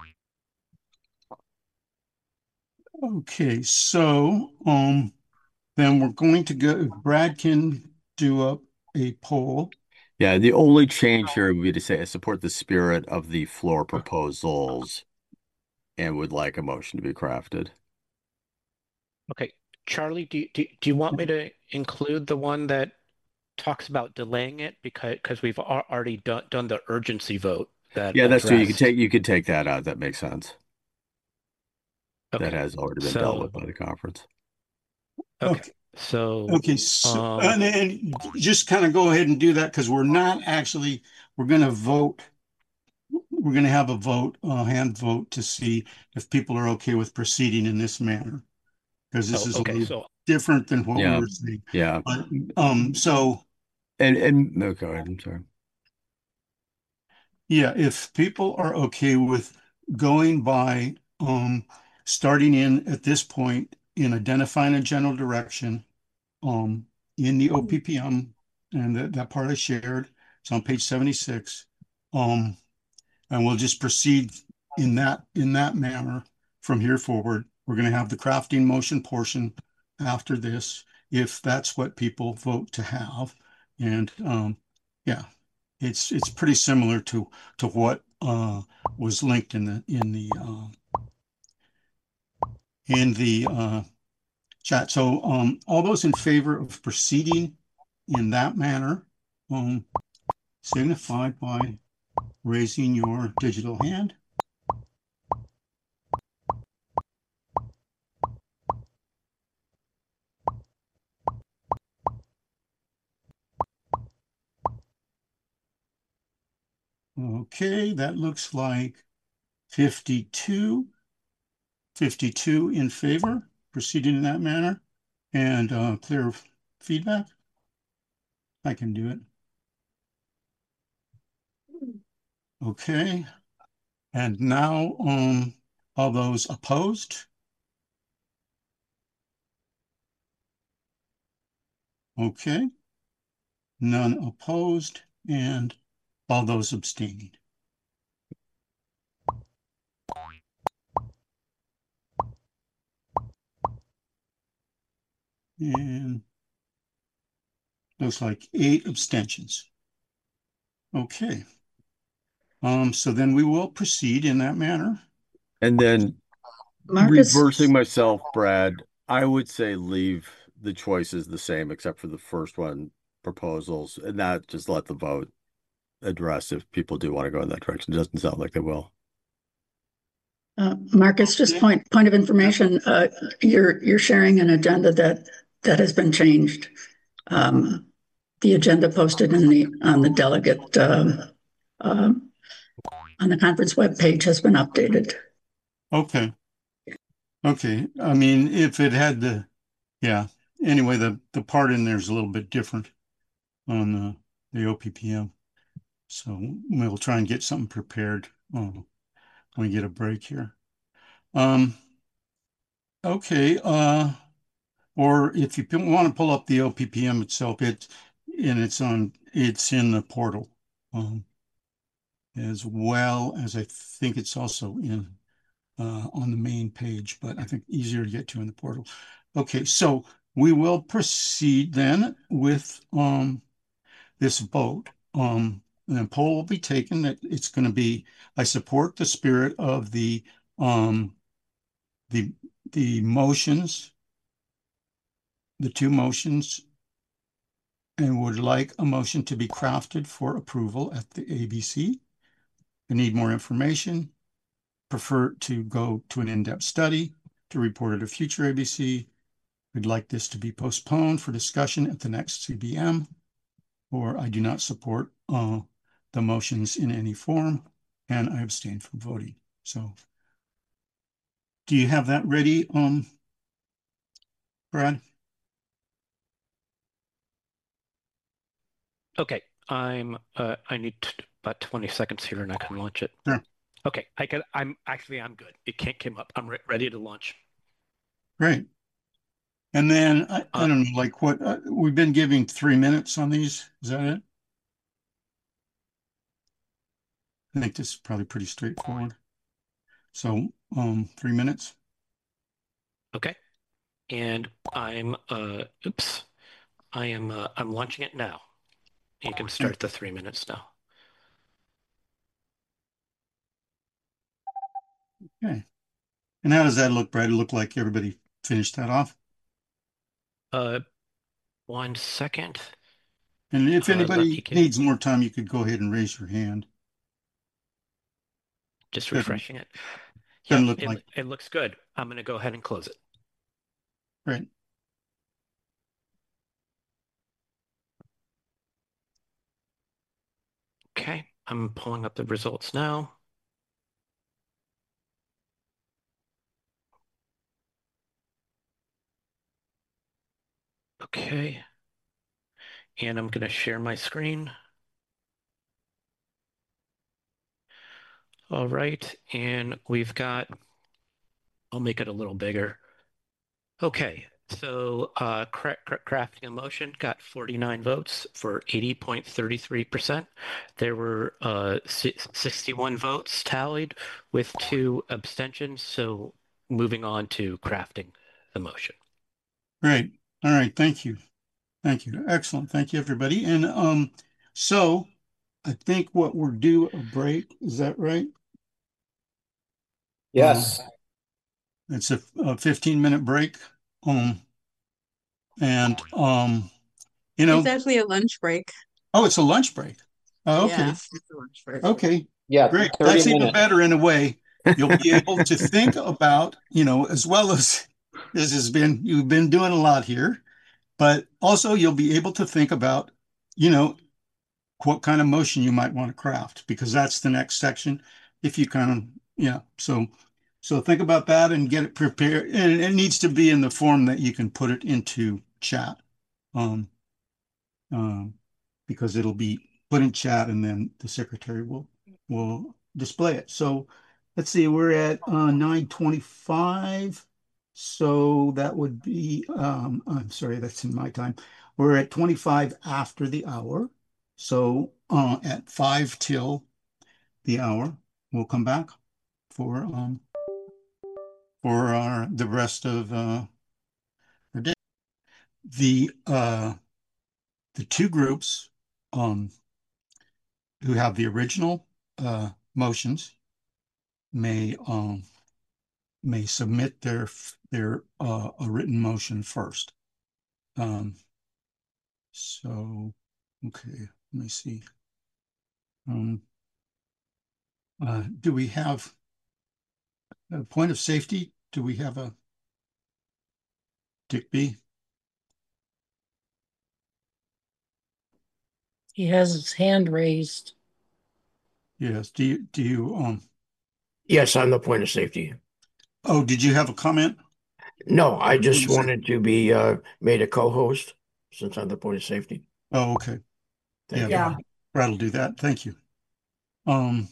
S1: okay, so, um, then we're going to go, Brad can do up a poll.
S6: Yeah, the only change here would be to say I support the spirit of the floor proposals and would like a motion to be crafted.
S5: Okay, Charlie, do you, do, do you want me to include the one that talks about delaying it because because we've al- already done done the urgency vote that
S6: Yeah, that's true. You could
S5: addressed.
S6: take you could take that out. That makes sense. That
S5: Okay,
S6: has already been dealt with
S5: so
S6: by the conference.
S5: okay,
S1: Okay.
S5: so
S1: Okay. So,
S5: um,
S1: and, and just kind of go ahead and do that because we're not actually, we're going to vote. We're going to have a vote, a hand vote to see if people are okay with proceeding in this manner. Because this
S5: oh,
S1: is a
S5: okay,
S1: little
S5: so
S1: different than what we
S6: Yeah,
S1: were saying.
S6: yeah.
S1: But, um, so
S6: And and no, go ahead. I'm sorry.
S1: yeah, if people are okay with going by, um, starting in at this point in identifying a general direction, um, in the O P P M, and that, that part I shared, it's on page seventy-six. Um, and we'll just proceed in that in that manner from here forward. We're going to have the crafting motion portion after this, if that's what people vote to have. And um, yeah, it's it's pretty similar to to what uh, was linked in the in the uh, in the uh, chat. So um, all those in favor of proceeding in that manner, um, signify by raising your digital hand. Okay, that looks like fifty-two, fifty-two in favor, proceeding in that manner, and uh, clear feedback. I can do it. Okay, and now um, all those opposed? Okay, none opposed, and all those abstaining. And looks like eight abstentions. Okay. Um, so then we will proceed in that manner.
S6: And then
S10: Marcus,
S6: reversing myself, Brad, I would say leave the choices the same except for the first one, proposals, and not just let the vote address if people do want to go in that direction. It doesn't sound like they will.
S10: uh, Marcus, just point point of information. Uh, you're you're sharing an agenda that that has been changed. Um, the agenda posted in the on the delegate um, um, on the conference webpage has been updated.
S1: Okay. Okay. I mean, if it had the, yeah. Anyway, the the part in there is a little bit different on the the O P P M. So we'll try and get something prepared um, when we get a break here. Um, okay. Uh, or if you want to pull up the O P P M itself, it and it's on it's in the portal, um, as well as I think it's also in uh, on the main page, but I think easier to get to in the portal. Okay, so we will proceed then with um, this vote. Um, and a poll will be taken that it's going to be, I support the spirit of the um, the the motions, the two motions, and would like a motion to be crafted for approval at the A B C. I need more information. Prefer to go to an in-depth study to report at a future A B C. We'd like this to be postponed for discussion at the next C B M, or I do not support uh, the motions in any form, and I abstain from voting. So do you have that ready, um, Brad?
S5: okay, I'm uh, I need t- about twenty seconds here and I can launch it.
S1: Sure.
S5: Okay, I can. I'm actually I'm good. It can't came up. I'm re ready to launch.
S1: Great. And then I, I
S5: Uh,
S1: don't know, like what uh, we've been giving three minutes on these. Is that it? I think this is probably pretty straightforward. So, um, three minutes.
S5: okay, and I'm uh oops, I am uh, I'm launching it now. You can start the three minutes now.
S1: Okay. And how does that look, Brad? It look like everybody finished that off?
S5: Uh, one second.
S1: And if
S5: Uh, let me
S1: anybody
S5: get
S1: needs more time, you could go ahead and raise your hand.
S5: just
S1: Doesn't-
S5: refreshing it.
S1: Doesn't
S5: Yeah,
S1: look
S5: it,
S1: like
S5: it looks good. I'm going to go ahead and close it.
S1: right.
S5: Okay, I'm pulling up the results now. Okay. And I'm going to share my screen. All right, and we've got, I'll make it a little bigger. Okay, so uh, cra cra crafting a motion got forty-nine votes for eighty point three three percent. There were uh, sixty-one votes tallied with two abstentions. So moving on to crafting the motion.
S1: Great. All right. Thank you. Thank you. Excellent. Thank you, everybody. And um, so I think what we're due a break. Is that right?
S9: Yes.
S1: Um, it's a, a fifteen minute break. Um, and um, you know,
S11: It's actually a lunch break.
S1: oh, it's a lunch break. Oh, okay.
S11: Yeah, it's a lunch break.
S1: Okay.
S9: Yeah,
S1: Great.
S9: thirty
S1: That's even
S9: minutes.
S1: better in a way. You'll be able to think about, you know, as well as this has been, you've been doing a lot here, but also you'll be able to think about, you know, what kind of motion you might want to craft, because that's the next section. If you kind of, yeah. So, so think about that and get it prepared. And it needs to be in the form that you can put it into chat. Um, um, because it'll be put in chat and then the secretary will will display it. So let's see, we're at uh, nine twenty-five. So that would be, um, I'm sorry, that's in my time. We're at twenty-five after the hour. So uh, at five till the hour, we'll come back for um for our the rest of uh, our day. The uh, the two groups um who have the original uh, motions may um, may submit their their uh, a written motion first. Um, so, okay, let me see. Um, uh, do we have a point of safety? Do we have a Dick B?
S12: He has his hand raised.
S1: Yes. Do you do you um?
S13: Yes, I'm the point of safety.
S1: Oh, did you have a comment?
S13: No, I just
S1: Point of
S13: wanted to be uh, made a co-host since I'm the point of safety.
S1: Oh, okay.
S13: Thank
S1: Yeah,
S13: you.
S1: Brad, Brad will do that. Thank you. Um,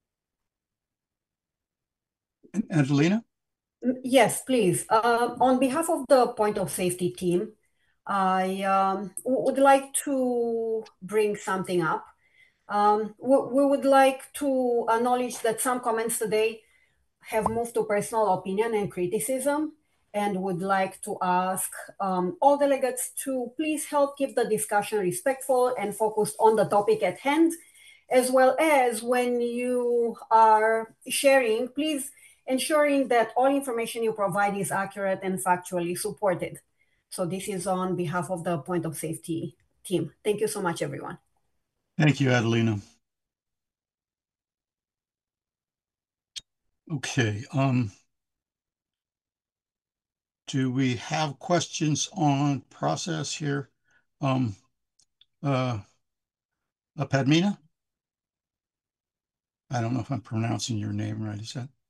S1: and Adelina?
S14: Yes, please. Uh, on behalf of the point of safety team, I um, w- would like to bring something up. Um, we, we would like to acknowledge that some comments today have moved to personal opinion and criticism, and would like to ask um, all delegates to please help keep the discussion respectful and focused on the topic at hand, as well as when you are sharing, please ensuring that all information you provide is accurate and factually supported. So this is on behalf of the point of safety team. Thank you so much, everyone.
S1: Thank you, Adelina. Okay. Um, do we have questions on process here? Um, uh, uh, Padmina? I don't know if I'm pronouncing your name right. Is that?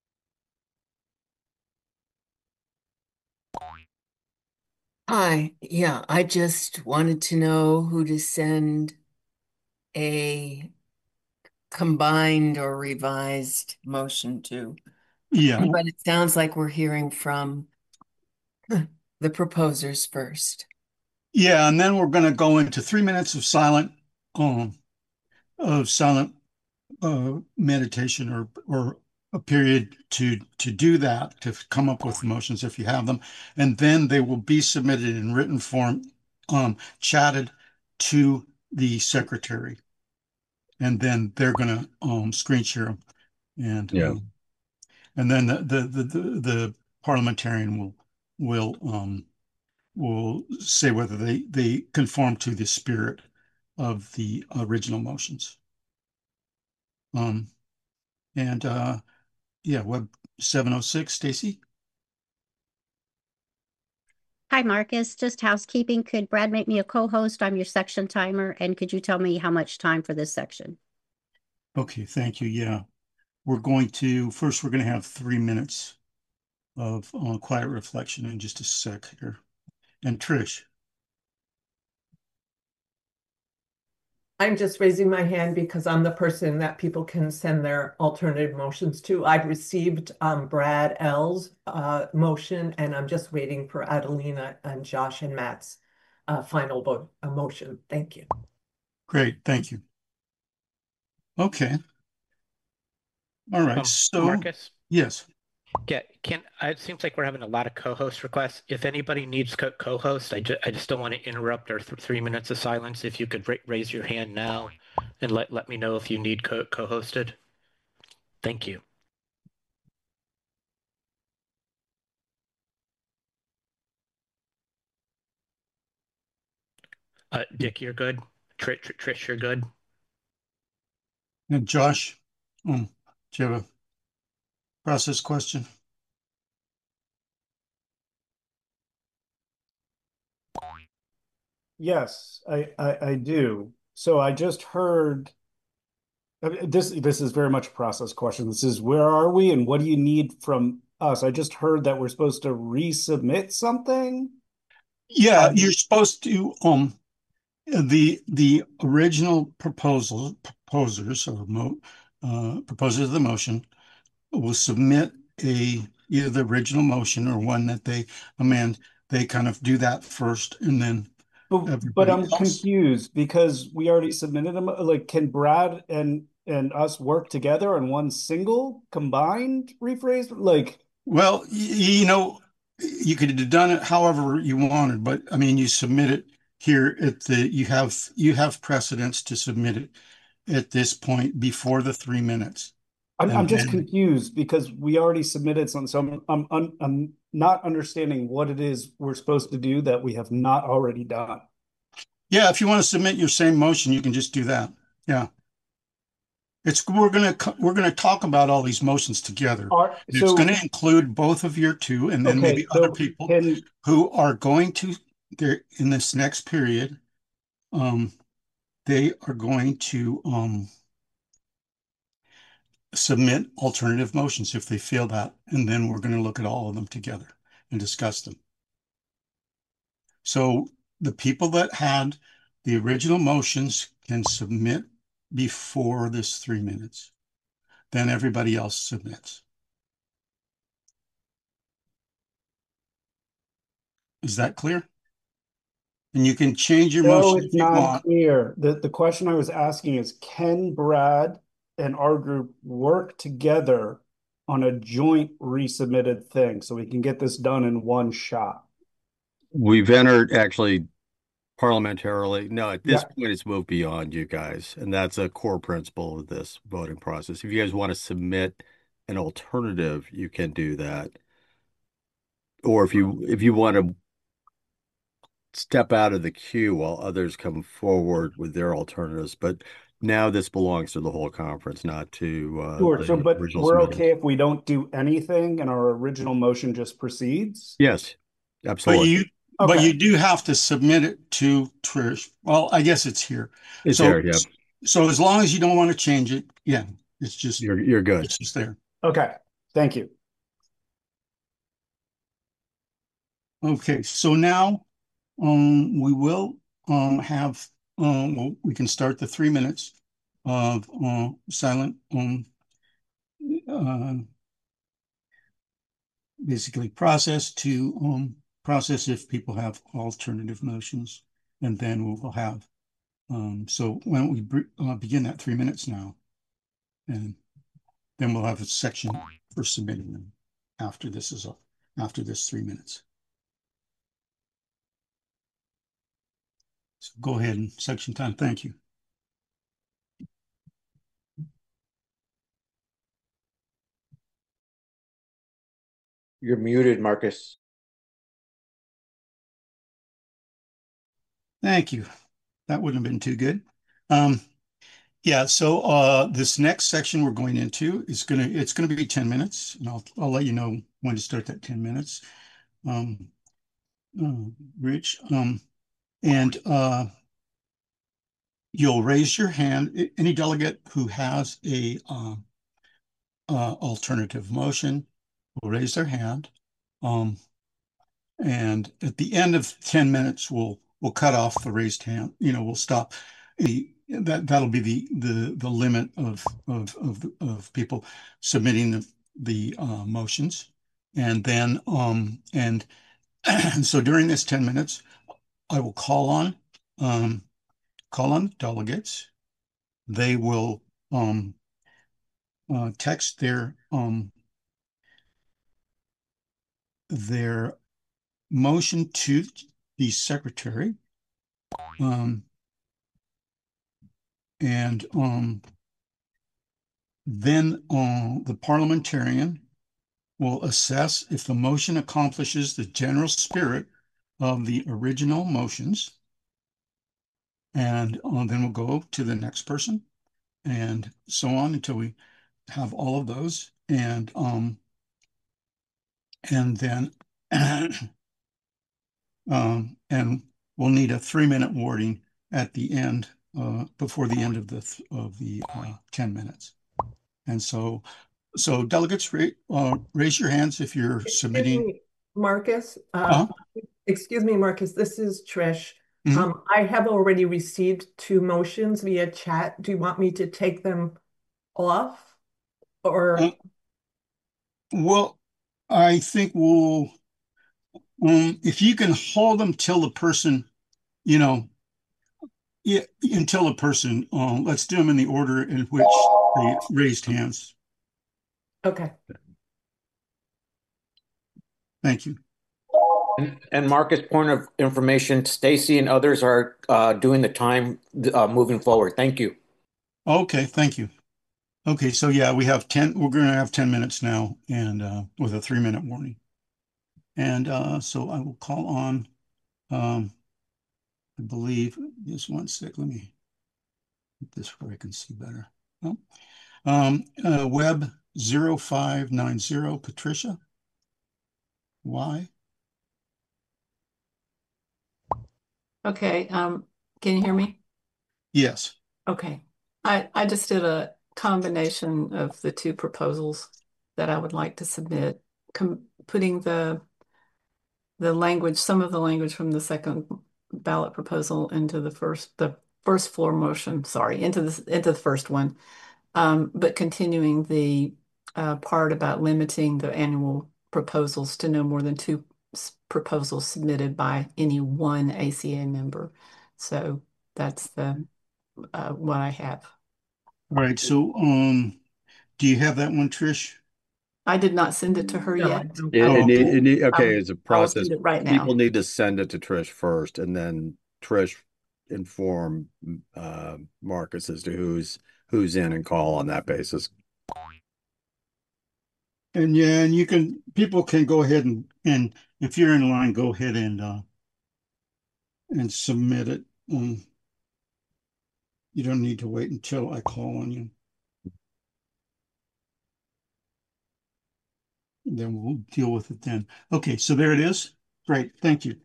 S17: Hi, yeah, I just wanted to know who to send a combined or revised motion to.
S1: Yeah.
S17: But it sounds like we're hearing from the proposers first.
S1: Yeah, and then we're going to go into three minutes of silent, um, of silent uh, meditation or or a period to to do that, to come up with motions if you have them, and then they will be submitted in written form, um, chatted to the secretary, and then they're going to um, screen share them, and
S6: Yeah.
S1: um, and then the the the, the, the parliamentarian will will um, will say whether they they conform to the spirit of the original motions. Um, and uh, yeah, Web seven oh six, Stacy.
S15: Hi, Marcus. Just housekeeping. Could Brad make me a co-host? I'm your section timer. And could you tell me how much time for this section?
S1: Okay, thank you. Yeah, we're going to, first, we're going to have three minutes of uh, quiet reflection in just a sec here. And Trish.
S11: I'm just raising my hand because I'm the person that people can send their alternative motions to. I've received um, Brad L's uh, motion, and I'm just waiting for Adelina and Josh and Matt's uh, final vote, uh, motion. Thank you.
S1: Great, thank you. Okay. All right,
S5: Um,
S1: so
S5: Marcus?
S1: yes.
S5: Yeah, can it seems like we're having a lot of co-host requests. If anybody needs co- co-host, I, ju I just don't want to interrupt our th three minutes of silence. If you could ra raise your hand now and let, let me know if you need co co-hosted. Thank you. Uh, Dick, you're good. Tr Tr Trish, you're good.
S1: And Josh, um, do you have a process question?
S16: Yes, I, I, I do. So I just heard I mean, this this is very much a process question. This is where are we and what do you need from us? I just heard that we're supposed to resubmit something.
S1: Yeah, um, you're supposed to um the the original proposal proposers or mo uh proposers of the motion will submit a either the original motion or one that they amend. They kind of do that first, and then
S16: But, but I'm else. confused because we already submitted them. Like, can Brad and and us work together on one single combined rephrase? Like,
S1: well, you know, you could have done it however you wanted, but I mean, you submit it here at the you have you have precedence to submit it at this point before the three minutes.
S16: I'm, I'm just then, confused because we already submitted some, so I'm, I'm, I'm, I'm not understanding what it is we're supposed to do that we have not already done.
S1: Yeah, if you want to submit your same motion, you can just do that. Yeah. It's we're gonna we're gonna talk about all these motions together. Are, so, it's going to include both of your two, and then okay, maybe so other people can, who are going to there in this next period. Um, they are going to um submit alternative motions if they feel that, and then we're going to look at all of them together and discuss them. So the people that had the original motions can submit before this three minutes. Then everybody else submits. Is that clear? And you can change your
S16: no,
S1: motion.
S16: No, it's not clear. The, the question I was asking is, can Brad and our group work together on a joint resubmitted thing so we can get this done in one shot?
S6: We've entered actually parliamentarily. No, at this yeah. point, it's moved beyond you guys. And that's a core principle of this voting process. If you guys want to submit an alternative, you can do that. Or if you if you want to step out of the queue while others come forward with their alternatives. But now this belongs to the whole conference, not to uh,
S16: sure. So, but we're okay if we don't do anything and our original motion just proceeds?
S6: Yes, absolutely.
S1: But you, okay. but you do have to submit it to Trish. Well, I guess it's here.
S6: It's
S1: so,
S6: there, yeah.
S1: So as long as you don't want to change it, yeah, it's just
S6: you're you're good.
S1: It's just there.
S16: Okay, thank you.
S1: Okay, so now um, we will um, have um, well, we can start the three minutes of uh, silent um, uh, basically process to um, process if people have alternative motions, and then we will have. Um, so why don't we uh, begin that three minutes now, and then we'll have a section for submitting them after this is up, after this three minutes. So go ahead and section time. Thank you.
S9: You're muted, Marcus.
S1: Thank you. That wouldn't have been too good. Um, yeah, so uh, this next section we're going into is gonna it's gonna be ten minutes, and I'll I'll let you know when to start that ten minutes. Um, uh, Rich, um, and uh, you'll raise your hand. Any delegate who has a uh, uh, alternative motion will raise their hand. Um, and at the end of ten minutes, we'll we'll cut off the raised hand. You know, we'll stop. The, that that'll be the the the limit of of of, of people submitting the the uh, motions, and then um and, and so during this ten minutes, I will call on um call on delegates. They will um uh, text their um their motion to the secretary, um, and um, then uh, the parliamentarian will assess if the motion accomplishes the general spirit of the original motions, and uh, then we'll go to the next person, and so on until we have all of those, and um, and then um, and we'll need a three-minute warning at the end, uh, before the end of the th of the uh, ten minutes. And so, so delegates, ra uh, raise your hands if you're
S11: Excuse
S1: submitting.
S11: me, Marcus, uh,
S1: Uh-huh.
S11: excuse me, Marcus, this is Trish.
S1: Mhm.
S11: Um, I have already received two motions via chat. Do you want me to take them off? Or
S1: Uh, well, I think we'll, um, if you can hold them till the person, you know, yeah, until the person, uh, let's do them in the order in which they raised hands.
S11: okay.
S1: Thank you.
S9: And, and Marcus, point of information, Stacy and others are uh, doing the time uh, moving forward. Thank you.
S1: Okay, thank you. Okay, so yeah, we have ten, we're going to have ten minutes now, and uh, with a three minute warning. And uh, so I will call on, um, I believe, just one sec, let me put this where I can see better. Oh. Um, uh, Web zero five nine zero, Patricia. Why?
S2: Okay, um, can you hear me?
S1: Yes.
S2: Okay. I, I just did a combination of the two proposals that I would like to submit, com putting the the language, some of the language from the second ballot proposal into the first, the first floor motion, sorry, into the, into the first one, um, but continuing the uh, part about limiting the annual proposals to no more than two proposals submitted by any one A C A member. So that's the uh, what I have.
S1: All right, so um, do you have that one, Trish?
S2: I did not send it to her
S11: No, I
S2: yet.
S11: don't.
S6: It,
S2: I
S6: it
S2: will-
S6: need, it need, okay,
S2: I'll-
S6: it's a
S2: I will
S6: process.
S2: send it right now.
S6: People need to send it to Trish first, and then Trish inform uh, Marcus as to who's who's in and call on that basis.
S1: And yeah, and you can, people can go ahead and, and if you're in line, go ahead and, uh, and submit it. Um, you don't need to wait until I call on you. Then we'll deal with it then. Okay, so there it is. Great, thank you.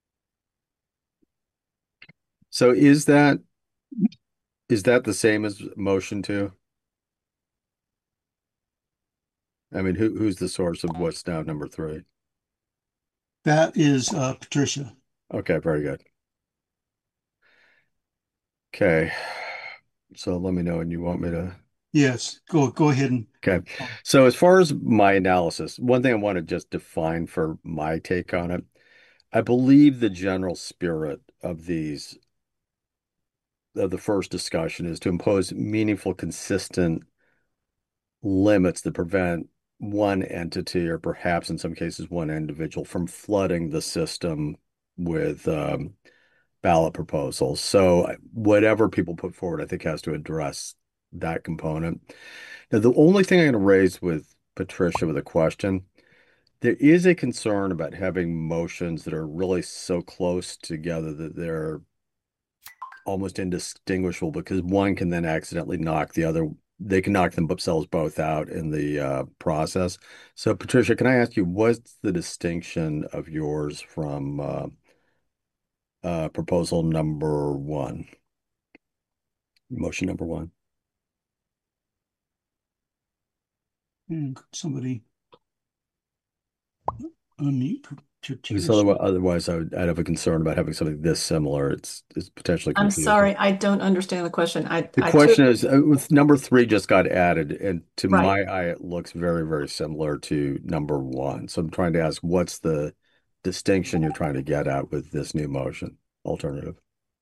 S6: So is that is that the same as motion two? I mean, who who's the source of what's now number three?
S1: That is uh, Patricia.
S6: Okay, very good. Okay, so let me know when you want me to.
S1: Yes, go go ahead and.
S6: Okay, so as far as my analysis, one thing I want to just define for my take on it, I believe the general spirit of these of the first discussion is to impose meaningful, consistent limits that prevent one entity, or perhaps in some cases one individual, from flooding the system with um, ballot proposals. So whatever people put forward, I think, has to address that component. Now, the only thing I'm going to raise with Patricia with a question, there is a concern about having motions that are really so close together that they're almost indistinguishable, because one can then accidentally knock the other. They can knock themselves both out in the uh, process. So, Patricia, can I ask you, what's the distinction of yours from uh, uh, proposal number one? Motion number one.
S1: And could somebody unmute?
S6: Because otherwise, otherwise I would, I'd have a concern about having something this similar. It's it's potentially
S2: I'm
S6: confusing.
S2: sorry, I don't understand the question. I
S6: The
S2: I
S6: question
S2: took,
S6: is, uh, with number three just got added, and to
S2: Right.
S6: my eye, it looks very, very similar to number one. So I'm trying to ask, what's the distinction you're trying to get at with this new motion alternative?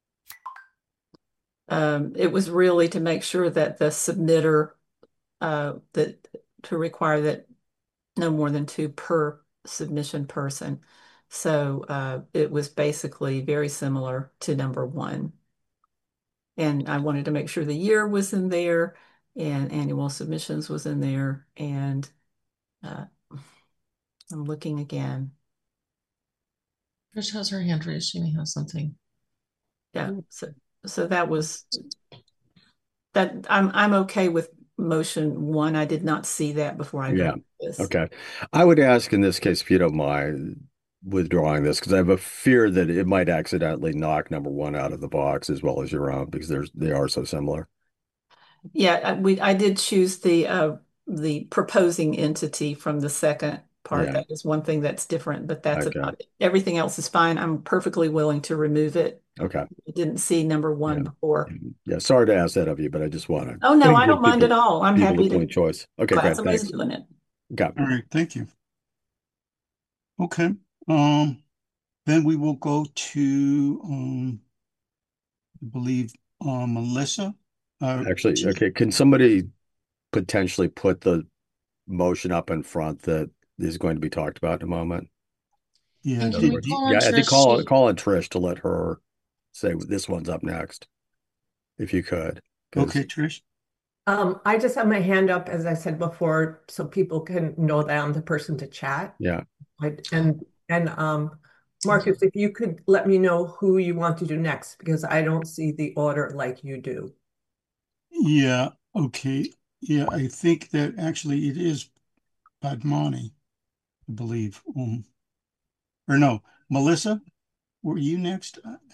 S2: um, it was really to make sure that the submitter, uh, that to require that no more than two per submission person. So uh, it was basically very similar to number one. And I wanted to make sure the year was in there and annual submissions was in there. And uh, I'm looking again.
S12: Trish has her hand raised. She may have something.
S2: Yeah. So so that was that. I'm I'm okay with motion one. I did not see that before I
S6: Yeah.
S2: got this.
S6: Okay. I would ask in this case, if you don't mind withdrawing this, because I have a fear that it might accidentally knock number one out of the box as well as your own, because there's they are so similar.
S2: Yeah, I- we I did choose the uh the proposing entity from the second part.
S6: Yeah.
S2: That is one thing that's different, but that's
S6: Okay.
S2: about it. Everything else is fine. I'm perfectly willing to remove it.
S6: Okay.
S2: I didn't see number one
S6: Yeah.
S2: before.
S6: Yeah. Sorry to ask that of you, but I just want to
S2: Oh no, I
S6: give
S2: don't mind
S6: people,
S2: at all. I'm
S6: people
S2: happy
S6: the
S2: to
S6: clean choice. Okay,
S2: glad
S6: great.
S2: somebody's
S6: Thanks.
S2: doing it.
S6: Got
S1: All right, thank you. Okay, um, then we will go to, um, I believe, uh, Melissa. Uh,
S6: Actually, okay, can somebody potentially put the motion up in front that is going to be talked about in a moment?
S1: Yeah,
S12: And
S6: In
S12: can
S6: other
S12: we
S6: words,
S12: call on
S6: yeah, I think
S12: Trish?
S6: call
S12: She-
S6: call on Trish to let her say this one's up next, if you could. 'cause-
S1: okay, Trish.
S11: Um, I just have my hand up, as I said before, so people can know that I'm the person to chat.
S6: Yeah.
S11: I- And, and, um, Marcus, if you could let me know who you want to do next, because I don't see the order like you do.
S1: Yeah, okay. Yeah, I think that actually it is Padmani, I believe. Um, or no, Melissa, were you next?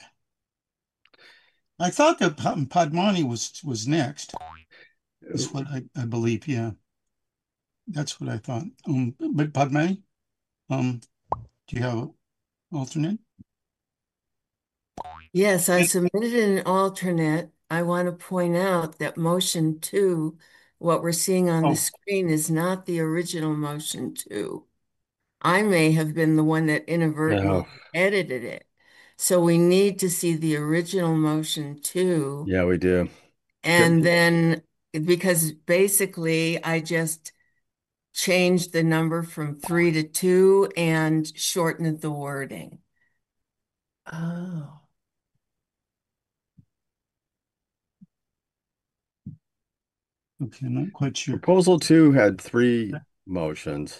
S1: I thought that Pa- Padmani was was next. Is what I, I believe. Yeah, that's what I thought. Um, but Padmani, um, do you have an alternate?
S17: Yes, I submitted an alternate. I want to point out that motion two, what we're seeing on
S1: Oh.
S17: the screen is not the original motion two. I may have been the one that inadvertently
S6: Oh.
S17: edited it. So we need to see the original motion two.
S6: Yeah, we do.
S17: And then, because basically I just changed the number from three to two and shortened the wording.
S11: Oh.
S1: Okay, not quite sure.
S6: Proposal two had three motions.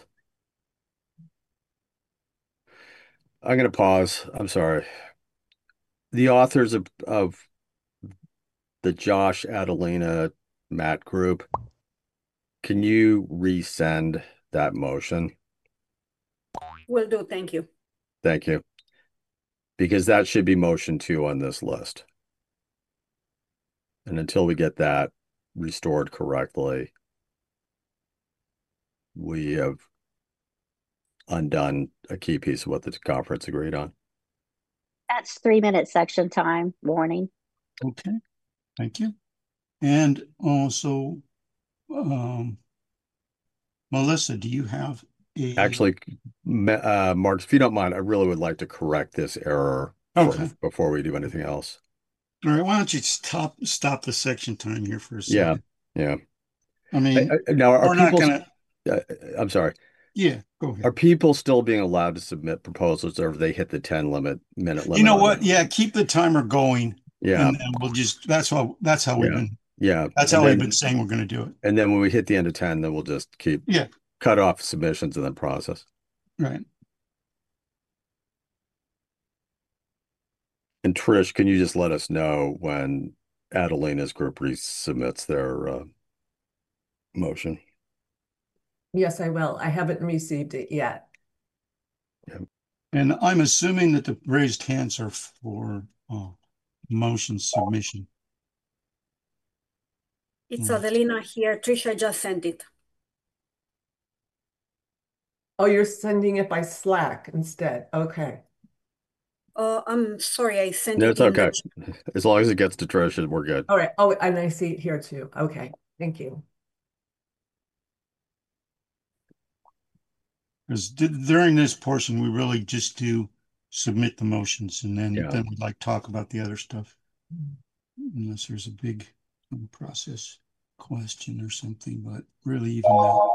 S6: I'm going to pause. I'm sorry. The authors of, of the Josh, Adelina, Matt group, can you resend that motion?
S14: Will do, thank you.
S6: Thank you. Because that should be motion two on this list. And until we get that restored correctly, we have undone a key piece of what the conference agreed on.
S15: That's three minute section time warning.
S1: Okay, thank you. And also, um, Melissa, do you have a?
S6: Actually, uh, Mark, if you don't mind, I really would like to correct this error
S1: Okay.
S6: for, before we do anything else.
S1: All right, why don't you stop stop the section time here for a
S6: Yeah,
S1: second?
S6: yeah.
S1: I mean,
S6: I- I- now are
S1: we're not
S6: people?
S1: gonna,
S6: Uh, I'm sorry.
S1: yeah, go ahead.
S6: Are people still being allowed to submit proposals, or have they hit the ten limit minute limit?
S1: You know
S6: on
S1: what?
S6: it?
S1: Yeah, keep the timer going.
S6: Yeah.
S1: And then we'll just, that's how, that's how we've
S6: Yeah.
S1: been,
S6: Yeah.
S1: that's
S6: And
S1: how we've
S6: then,
S1: been saying we're gonna do it.
S6: and then when we hit the end of ten, then we'll just keep
S1: Yeah,
S6: cut off submissions and then process.
S1: right.
S6: And Trish, can you just let us know when Adelina's group resubmits their uh, motion?
S11: Yes, I will. I haven't received it yet.
S1: And I'm assuming that the raised hands are for uh, motion submission.
S14: It's
S1: Mm.
S14: Adelina here. Trisha just sent it.
S11: Oh, you're sending it by Slack instead. Okay.
S14: Uh, I'm sorry, I sent
S6: No,
S14: it
S6: it's
S14: in the
S6: okay. As long as it gets to Trish, we're good.
S11: All right. Oh, and I see it here too. Okay. Thank you.
S1: Because during this portion, we really just do submit the motions and then,
S6: Yeah.
S1: then we'd like talk about the other stuff. Unless there's a big um, process question or something, but really even that.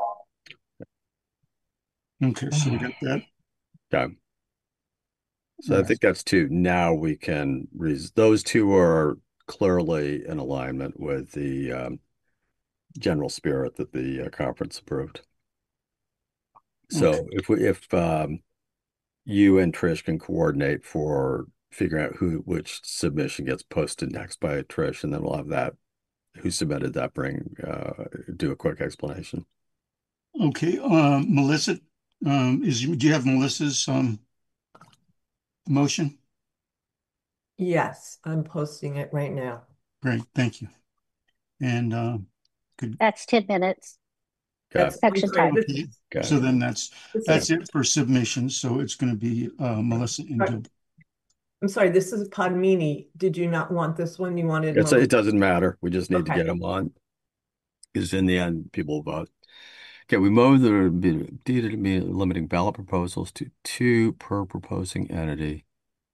S1: Okay, so we got that.
S6: Okay. So I
S1: Right.
S6: think that's two. Now we can res those two are clearly in alignment with the um, general spirit that the uh, conference approved. So
S1: Okay.
S6: if we if um, you and Trish can coordinate for figuring out who which submission gets posted next by Trish, and then we'll have that who submitted that bring uh, do a quick explanation.
S1: Okay, um, Melissa, um, is, do you have Melissa's um motion?
S11: Yes, I'm posting it right now.
S1: Great, thank you. And um, could
S15: That's ten minutes.
S6: Okay.
S11: That's, I'm
S15: Section
S11: sorry,
S15: time.
S11: this-
S1: okay.
S6: Okay.
S1: So then that's
S11: this
S1: that's
S11: is-
S1: it for submissions. So it's going to be uh, Melissa and Gilbert.
S11: I'm sorry, this is Padmini. Did you not want this one? You wanted
S6: It's,
S11: Mo-
S6: it doesn't matter. We just need to
S11: Okay.
S6: get them on. Because in the end, people will vote. Okay, we move the limiting ballot proposals to two per proposing entity.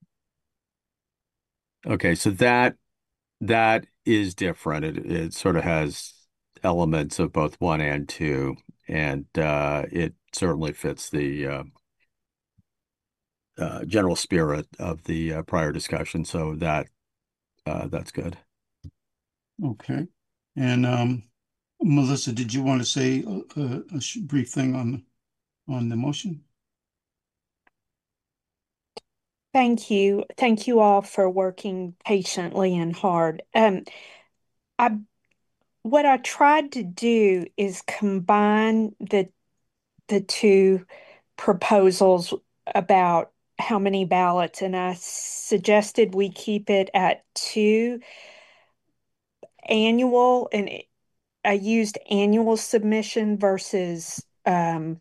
S6: Okay, so that that is different. It it sort of has elements of both one and two, and uh, it certainly fits the uh, uh, general spirit of the uh, prior discussion. So that uh, that's good.
S1: Okay. And um, Melissa, did you want to say a, a, a sh- brief thing on on the motion?
S3: Thank you. Thank you all for working patiently and hard. Um, I what I tried to do is combine the the two proposals about how many ballots, and I suggested we keep it at two annual, and it- I used annual submission versus um,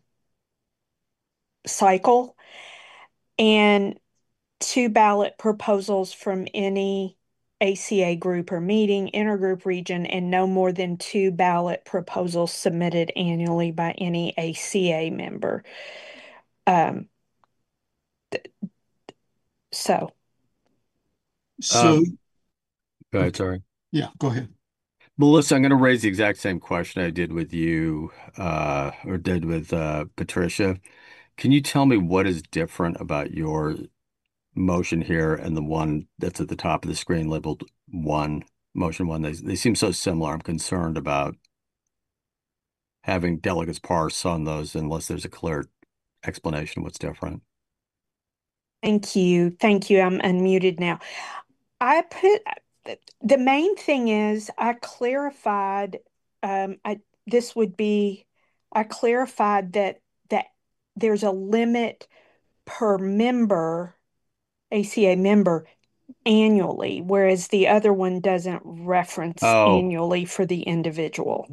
S3: cycle, and two ballot proposals from any A C A group or meeting, intergroup region, and no more than two ballot proposals submitted annually by any A C A member. Um, th- so,
S1: So,
S6: Um, go ahead, sorry.
S1: yeah, go ahead.
S6: Melissa, I'm going to raise the exact same question I did with you, uh, or did with uh, Patricia. Can you tell me what is different about your motion here and the one that's at the top of the screen labeled one, motion one? They, they seem so similar. I'm concerned about having delegates parse on those unless there's a clear explanation of what's different.
S3: thank you. Thank you. I'm unmuted now. I put the main thing is I clarified, um, I this would be I clarified that that there's a limit per member, A C A member annually, whereas the other one doesn't reference
S6: Oh,
S3: annually for the individual.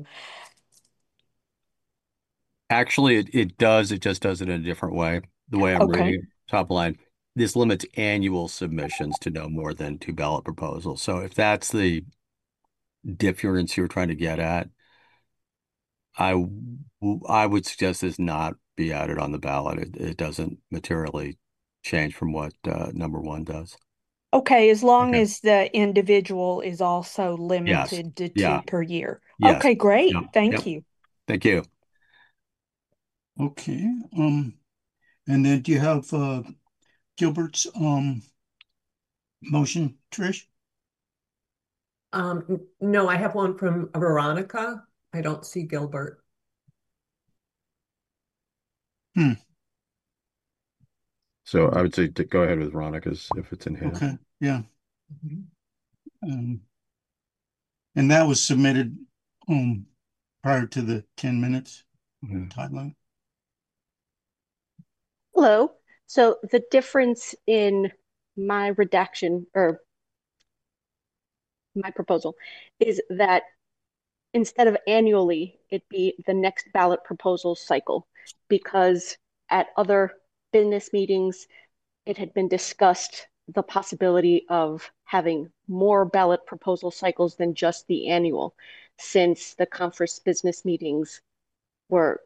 S6: actually, it, it does. It just does it in a different way. The way I'm
S3: Okay.
S6: reading it, top line, this limits annual submissions to no more than two ballot proposals. So if that's the difference you're trying to get at, I w- I would suggest this not be added on the ballot. It, it doesn't materially change from what uh, number one does.
S3: Okay, as long
S6: Okay.
S3: as the individual is also
S6: Yes.
S3: limited to two
S6: Yeah.
S3: per year.
S6: Yes.
S3: Okay, great.
S6: Yep.
S3: Thank
S6: Yep.
S3: you.
S6: Thank you.
S1: Okay. Um, and then do you have uh Gilbert's um motion, Trish?
S11: Um, n- no, I have one from Veronica. I don't see Gilbert.
S1: Hmm.
S6: So I would say to go ahead with Veronica's if it's in hand.
S1: Okay. Yeah. Um, and that was submitted um prior to the ten minutes
S6: Mhm.
S1: timeline.
S18: Hello. So the difference in my redaction or my proposal is that instead of annually, it be the next ballot proposal cycle, because at other business meetings, it had been discussed the possibility of having more ballot proposal cycles than just the annual, since the conference business meetings were,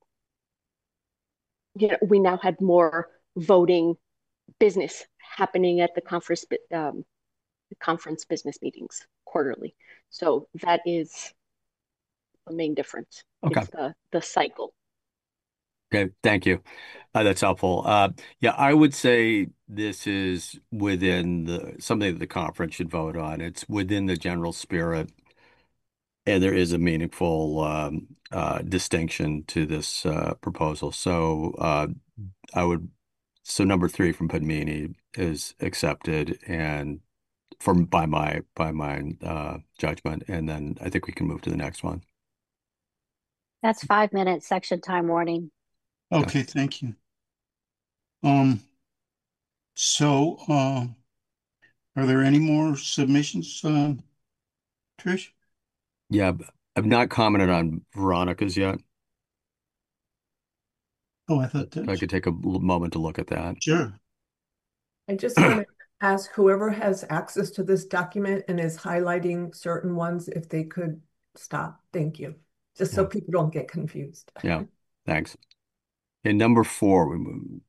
S18: you know, we now had more voting business happening at the conference um, conference business meetings quarterly. So that is the main difference.
S6: Okay.
S18: It's the the cycle.
S6: Okay. Thank you. Uh, that's helpful. Uh, yeah, I would say this is within the something that the conference should vote on. It's within the general spirit, and there is a meaningful um, uh, distinction to this uh, proposal. So uh, I would, so number three from Padmini is accepted, and from by my by my uh, judgment, and then I think we can move to the next one.
S15: That's five minutes section time warning.
S1: Okay, thank you. Um, so uh, are there any more submissions, uh, Trish?
S6: Yeah, b- I've not commented on Veronica's yet.
S1: Oh, I thought
S6: If I
S1: that.
S6: could take a l- moment to look at that.
S1: Sure.
S11: I just want to ask whoever has access to this document and is highlighting certain ones, if they could stop. Thank you. Just so
S6: Yeah.
S11: people don't get confused.
S6: Yeah, thanks. And number four, we move.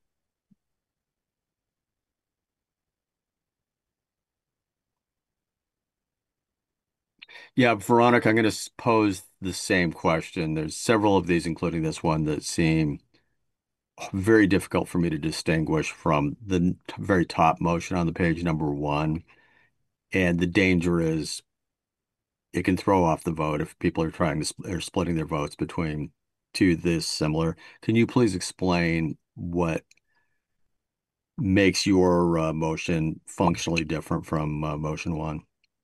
S6: Yeah, Veronica, I'm going to pose the same question. There's several of these, including this one, that seem very difficult for me to distinguish from the n- very top motion on the page, number one. And the danger is it can throw off the vote if people are trying to spl- are splitting their votes between two this similar. Can you please explain what makes your uh, motion functionally different from uh, motion one?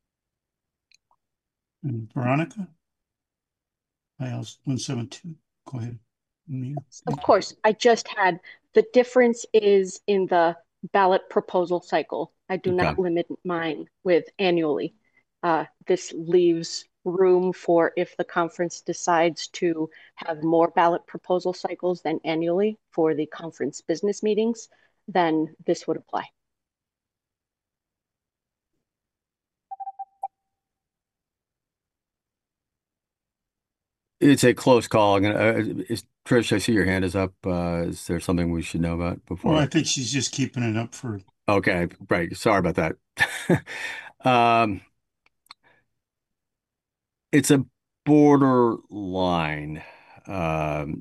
S1: And Veronica? I also one seven two. Go ahead. Mia.
S18: Of course, I just had the difference is in the ballot proposal cycle. I do
S6: Okay.
S18: not limit mine with annually. Uh, this leaves room for if the conference decides to have more ballot proposal cycles than annually for the conference business meetings, then this would apply.
S6: It's a close call. I'm gonna, uh, is, Trish, I see your hand is up. Uh, is there something we should know about before?
S1: Well, I think she's just keeping it up for.
S6: Okay, right. Sorry about that. Um, it's a borderline. Um,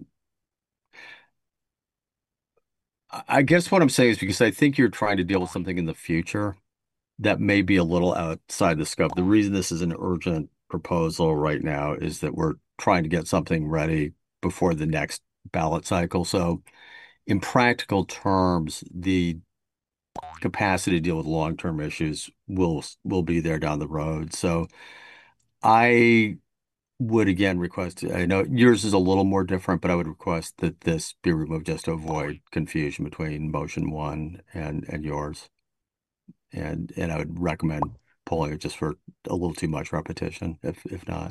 S6: I I guess what I'm saying is because I think you're trying to deal with something in the future that may be a little outside the scope. The reason this is an urgent proposal right now is that we're trying to get something ready before the next ballot cycle. So, in practical terms, the capacity to deal with long-term issues will will be there down the road. So, I would again request, I know yours is a little more different, but I would request that this be removed just to avoid confusion between motion one and and yours. And and I would recommend pulling it just for a little too much repetition, if if not.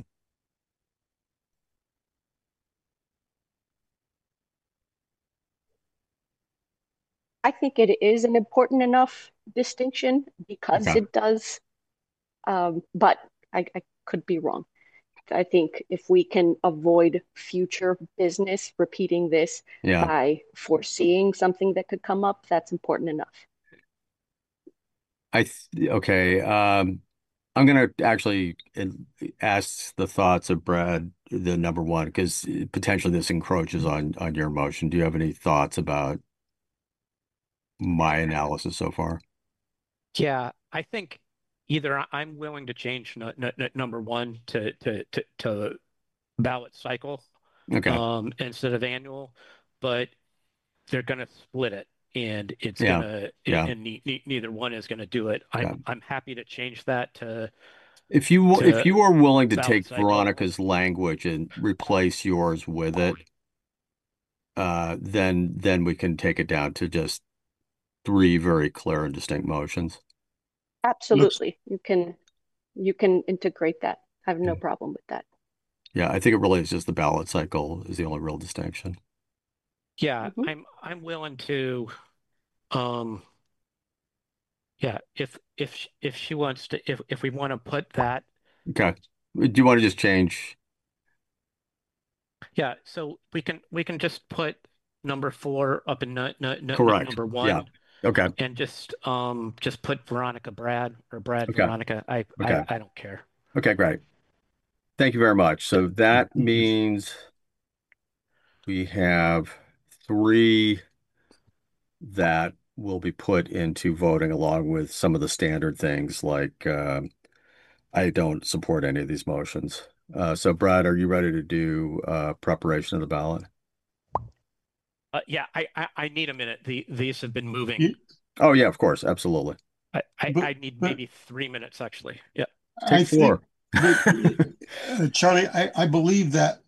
S18: I think it is an important enough distinction because
S6: Okay.
S18: it does, um, but I, I could be wrong. I think if we can avoid future business repeating this
S6: Yeah.
S18: by foreseeing something that could come up, that's important enough.
S6: I th okay. Um, I'm gonna actually in- ask the thoughts of Brad, the number one, because potentially this encroaches on on your motion. Do you have any thoughts about my analysis so far?
S5: Yeah, I think either I- I'm willing to change n n number one to to to, to ballot cycle
S6: Okay.
S5: um, instead of annual, but they're going to split it, and it's
S6: Yeah.
S5: gonna
S6: Yeah.
S5: and ne ne neither one is going to do it. I'm
S6: Yeah.
S5: I'm happy to change that to
S6: If you if
S5: to
S6: you are willing to
S5: ballot
S6: take
S5: cycle.
S6: Veronica's language and replace yours with it, uh, then then we can take it down to just three very clear and distinct motions.
S1: Looks,
S18: Absolutely. You can you can integrate that. I have no problem with that.
S6: yeah, I think it really is just the ballot cycle is the only real distinction.
S5: Yeah,
S18: Mhm.
S5: I'm I'm willing to um yeah, if if sh- if she wants to if if we want to put that
S6: Okay. Do you want to just change?
S5: yeah, so we can we can just put number four up in nu nu nu nu-
S6: Correct.
S5: number
S6: Yeah.
S5: one
S6: Okay.
S5: and just um just put Veronica Brad or Brad
S6: Okay.
S5: Veronica. I I
S6: Okay.
S5: I don't care.
S6: Okay, great. Thank you very much. So that means we have three that will be put into voting along with some of the standard things like um, I don't support any of these motions. Uh, so Brad, are you ready to do uh, preparation of the ballot?
S5: Uh, yeah, I, I I need a minute. The these have been moving.
S1: You-
S6: Oh yeah, of course, absolutely.
S5: I I,
S1: but
S5: I need
S1: but
S5: maybe three minutes actually. Yeah.
S1: I
S6: Take
S1: think
S6: four.
S1: that uh, Charlie, I, I believe that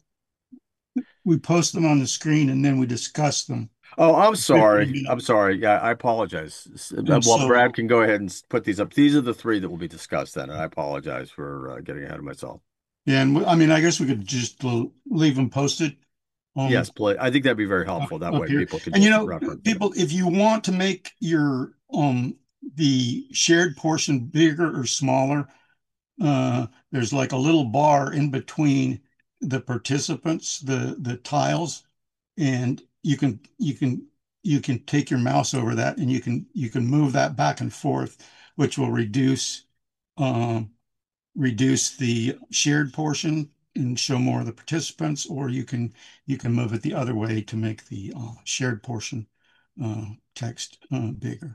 S1: we post them on the screen and then we discuss them
S6: Oh, I'm
S1: for fifteen
S6: sorry. I'm
S1: minutes.
S6: sorry. Yeah, I apologize. S- uh,
S1: And
S6: Well,
S1: so,
S6: Brad can go ahead and s- put these up. These are the three that will be discussed then, and I apologize for uh, getting ahead of myself.
S1: yeah, and we, I mean, I guess we could just l- leave them posted on
S6: Yes, please. I think that'd be very
S1: up,
S6: helpful. That
S1: up
S6: way
S1: here.
S6: people could
S1: And you
S6: just
S1: know,
S6: reference it.
S1: people, if you want to make your um the shared portion bigger or smaller, uh, there's like a little bar in between the participants, the the tiles, and you can you can you can take your mouse over that and you can you can move that back and forth, which will reduce um reduce the shared portion and show more of the participants, or you can you can move it the other way to make the uh, shared portion uh, text uh, bigger.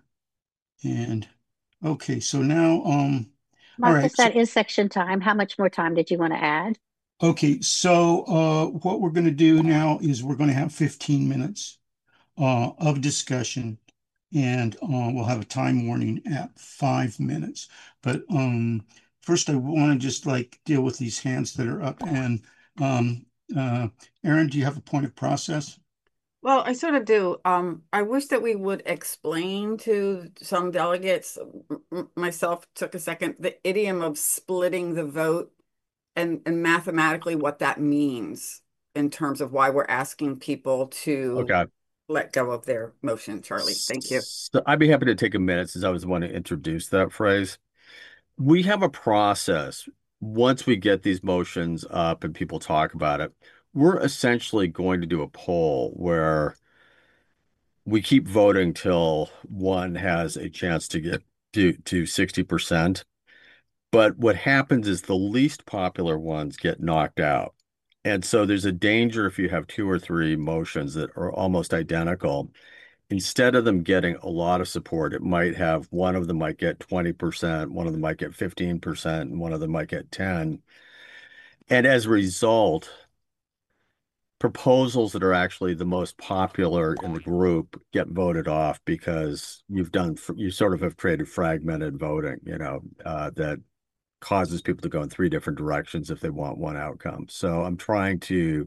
S1: And okay, so now um all right,
S15: Marcus,
S1: so
S15: that is section time. How much more time did you want to add?
S1: okay, so uh what we're going to do now is we're going to have fifteen minutes uh of discussion, and uh, we'll have a time warning at five minutes. But um, first, I want to just like deal with these hands that are up. And um, uh, Aaron, do you have a point of process?
S19: Well, I sort of do. Um, I wish that we would explain to some delegates, m- myself took a second, the idiom of splitting the vote and, and mathematically what that means in terms of why we're asking people to
S6: Okay.
S19: let go of their motion, Charlie. Thank you.
S6: So I'd be happy to take a minute since I was the one to introduce that phrase. We have a process. Once we get these motions up and people talk about it, we're essentially going to do a poll where we keep voting till one has a chance to get to, to sixty percent. But what happens is the least popular ones get knocked out. And so there's a danger if you have two or three motions that are almost identical. Instead of them getting a lot of support, it might have one of them might get twenty percent, one of them might get fifteen percent, and one of them might get ten. And as a result, proposals that are actually the most popular in the group get voted off because you've done, you sort of have created fragmented voting, you know, uh, that causes people to go in three different directions if they want one outcome. So I'm trying to,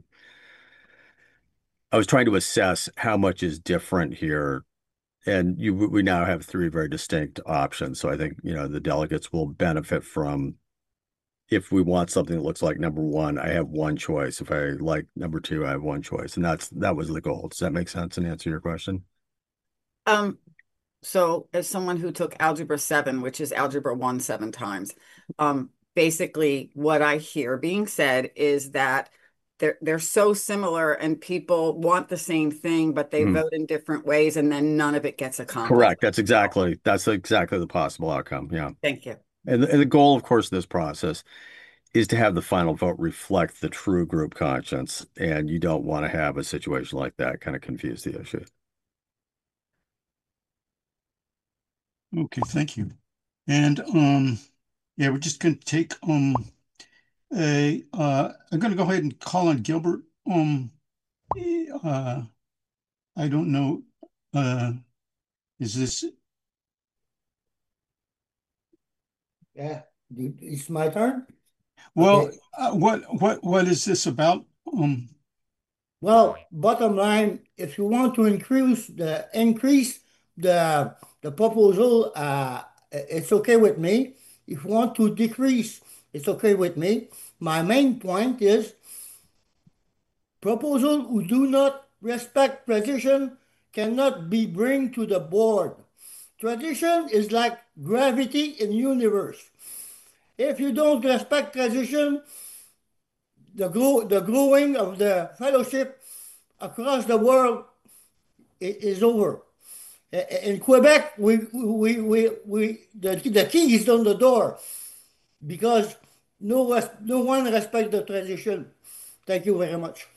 S6: I was trying to assess how much is different here. And you, we now have three very distinct options. So I think, you know, the delegates will benefit from, if we want something that looks like number one, I have one choice. If I like number two, I have one choice. And that's, that was the goal. Does that make sense and answer your question?
S19: Um, so as someone who took algebra seven, which is algebra one seven times, um, basically what I hear being said is that they're they're so similar and people want the same thing, but they
S6: Mhm.
S19: vote in different ways and then none of it gets accomplished.
S6: Correct. That's exactly that's exactly the possible outcome. Yeah.
S19: Thank you.
S6: And the, and the goal, of course, of this process is to have the final vote reflect the true group conscience, and you don't want to have a situation like that kind of confuse the issue.
S1: Okay, thank you. And um, yeah, we're just going to take um a uh, I'm going to go ahead and call on Gilbert. Um, uh, I don't know. Uh, is this?
S13: Yeah, it's my turn.
S1: Well,
S13: Okay.
S1: uh, what what what is this about? Um,
S13: Well, bottom line, if you want to increase the increase the the proposal, uh, it's okay with me. If you want to decrease, it's okay with me. My main point is proposal who do not respect tradition cannot be bring to the board. Tradition is like gravity in universe. If you don't respect tradition, the grow, the growing of the fellowship across the world is over. In Quebec, we we we, we the, the key is on the door because no res, no one respects the tradition. Thank you very much.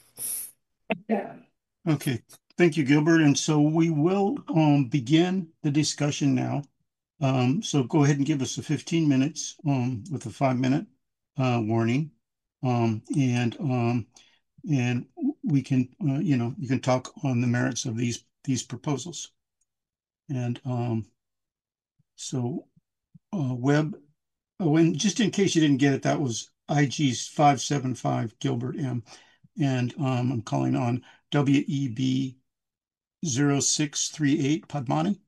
S1: okay, thank you, Gilbert. And so we will um begin the discussion now. Um, so go ahead and give us the fifteen minutes um with a five minute uh warning. Um, and um and we can uh, you know, you can talk on the merits of these these proposals. And um so uh Webb, oh, and just in case you didn't get it, that was I G's five seven five Gilbert M. And um I'm calling on W E B zero six three eight Padmani.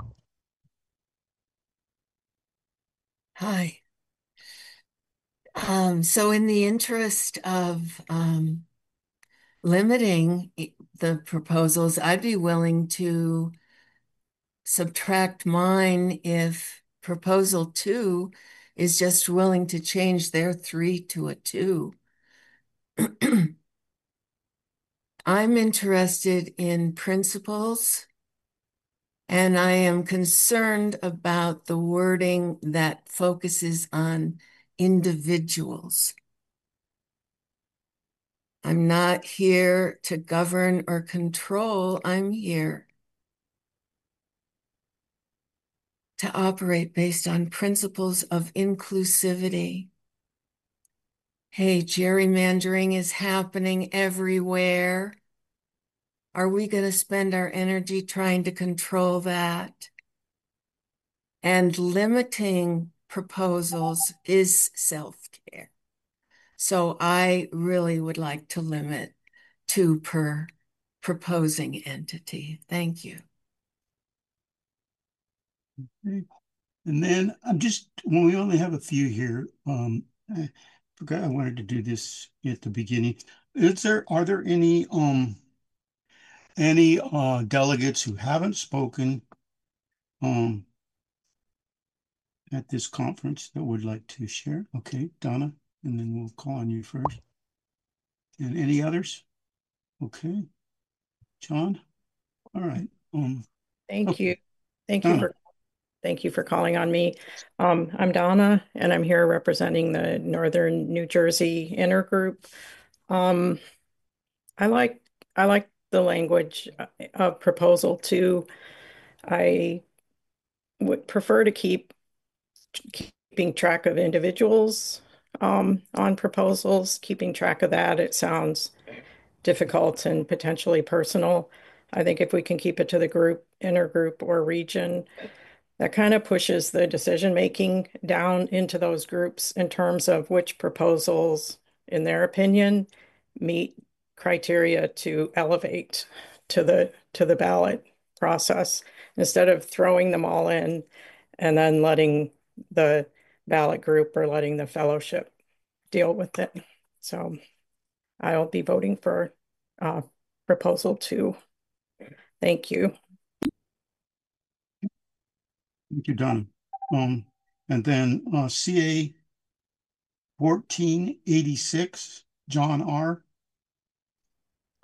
S17: Hi. Um, so in the interest of um, limiting the proposals, I'd be willing to subtract mine if proposal two is just willing to change their three to a two. I'm interested in principles, and I am concerned about the wording that focuses on individuals. I'm not here to govern or control. I'm here to operate based on principles of inclusivity. Hey, gerrymandering is happening everywhere. Are we going to spend our energy trying to control that? And limiting proposals is self-care. So I really would like to limit two per proposing entity. Thank you.
S1: Okay. And then I'm just, when we only have a few here, um, I forgot I wanted to do this at the beginning. Is there, are there any, um, any, uh, delegates who haven't spoken, um, at this conference that would like to share? Okay, Donna, and then we'll call on you first. And any others? Okay. John? All right. Um,
S4: Thank
S1: okay.
S4: you. Thank you
S1: Donna.
S4: for thank you for calling on me. Um, I'm Donna, and I'm here representing the Northern New Jersey Intergroup. Um, I like I like the language of proposal two. I would prefer to keep keeping track of individuals um, on proposals. Keeping track of that, it sounds difficult and potentially personal. I think if we can keep it to the group, intergroup, or region, that kind of pushes the decision making down into those groups in terms of which proposals, in their opinion, meet criteria to elevate to the to the ballot process instead of throwing them all in and then letting the ballot group or letting the fellowship deal with it. So I'll be voting for uh, proposal two. Thank you.
S1: Thank you, Donna. Um, and then uh, C A fourteen eighty-six, John R.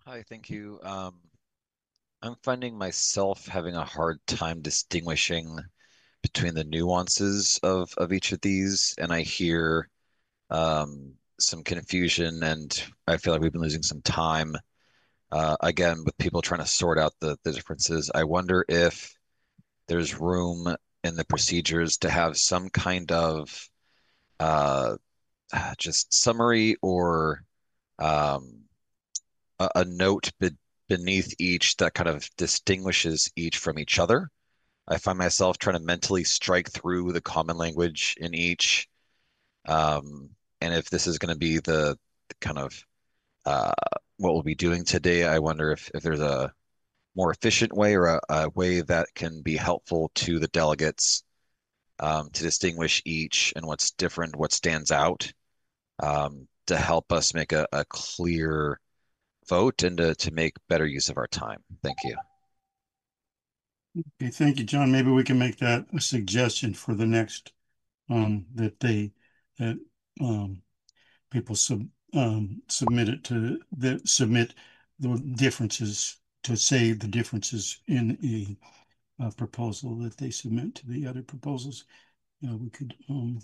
S7: Hi, thank you. Um, I'm finding myself having a hard time distinguishing between the nuances of of each of these, and I hear um, some confusion, and I feel like we've been losing some time uh, again with people trying to sort out the the differences. I wonder if there's room in the procedures to have some kind of uh, just summary or um, a, a note be beneath each that kind of distinguishes each from each other. I find myself trying to mentally strike through the common language in each. Um, and if this is going to be the, the kind of uh, what we'll be doing today, I wonder if, if there's a more efficient way or a, a way that can be helpful to the delegates um, to distinguish each and what's different, what stands out, um, to help us make a, a clear vote and to, to make better use of our time. Thank you.
S1: Okay, thank you, John. Maybe we can make that a suggestion for the next um that they that um people sub um submit it to the submit the differences to say the differences in a, a proposal that they submit to the other proposals. You know, we could um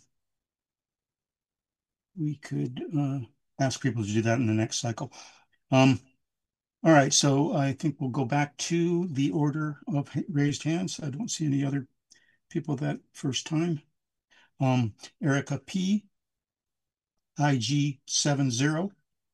S1: we could uh ask people to do that in the next cycle. Um all right, so I think we'll go back to the order of raised hands. I don't see any other people that first time. Um, Erica P, I G seven zero.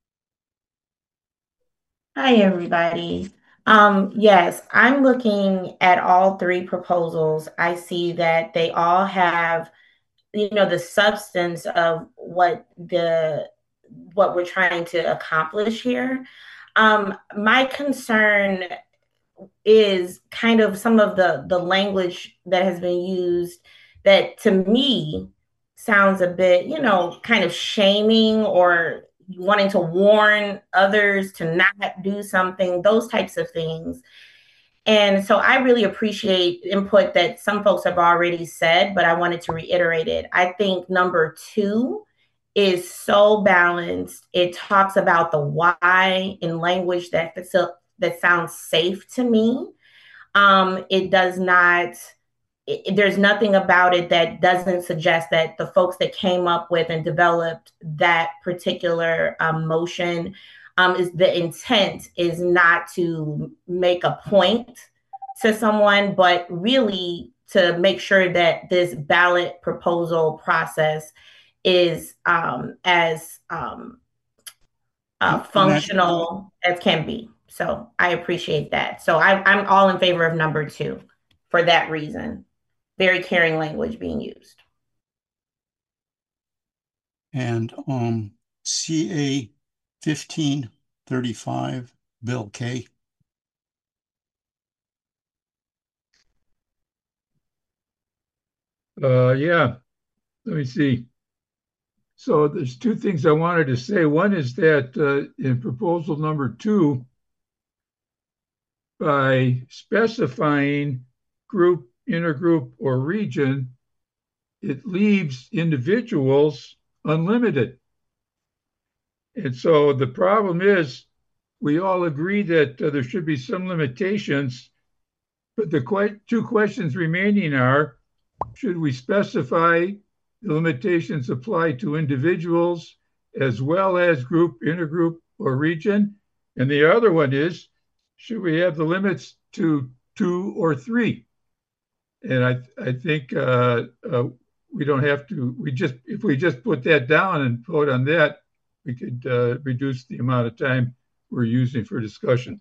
S20: Hi, everybody. Um, yes, I'm looking at all three proposals. I see that they all have, you know, the substance of what the what we're trying to accomplish here. Um, my concern is kind of some of the the language that has been used that to me sounds a bit, you know, kind of shaming or wanting to warn others to not do something, those types of things. And so I really appreciate input that some folks have already said, but I wanted to reiterate it. I think number two is so balanced. It talks about the why in language that that sounds safe to me. Um, it does not, it, there's nothing about it that doesn't suggest that the folks that came up with and developed that particular um, motion um, is the intent is not to make a point to someone, but really to make sure that this ballot proposal process is um, as um, uh, functional as can be. So I appreciate that. So I, I'm all in favor of number two for that reason. Very caring language being used.
S1: And um, C A fifteen thirty-five, Bill K.
S22: Uh, yeah, let me see. So there's two things I wanted to say. One is that uh, in proposal number two, by specifying group, intergroup, or region, it leaves individuals unlimited. And so the problem is we all agree that uh, there should be some limitations, but the que- two questions remaining are, should we specify the limitations apply to individuals as well as group, intergroup, or region? And the other one is, should we have the limits to two or three? And I, I think uh, uh, we don't have to, we just, if we just put that down and vote on that, we could uh, reduce the amount of time we're using for discussion.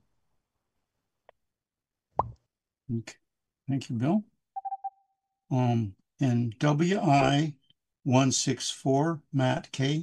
S1: Okay. Thank you, Bill. Um, and W I one six four, Matt K.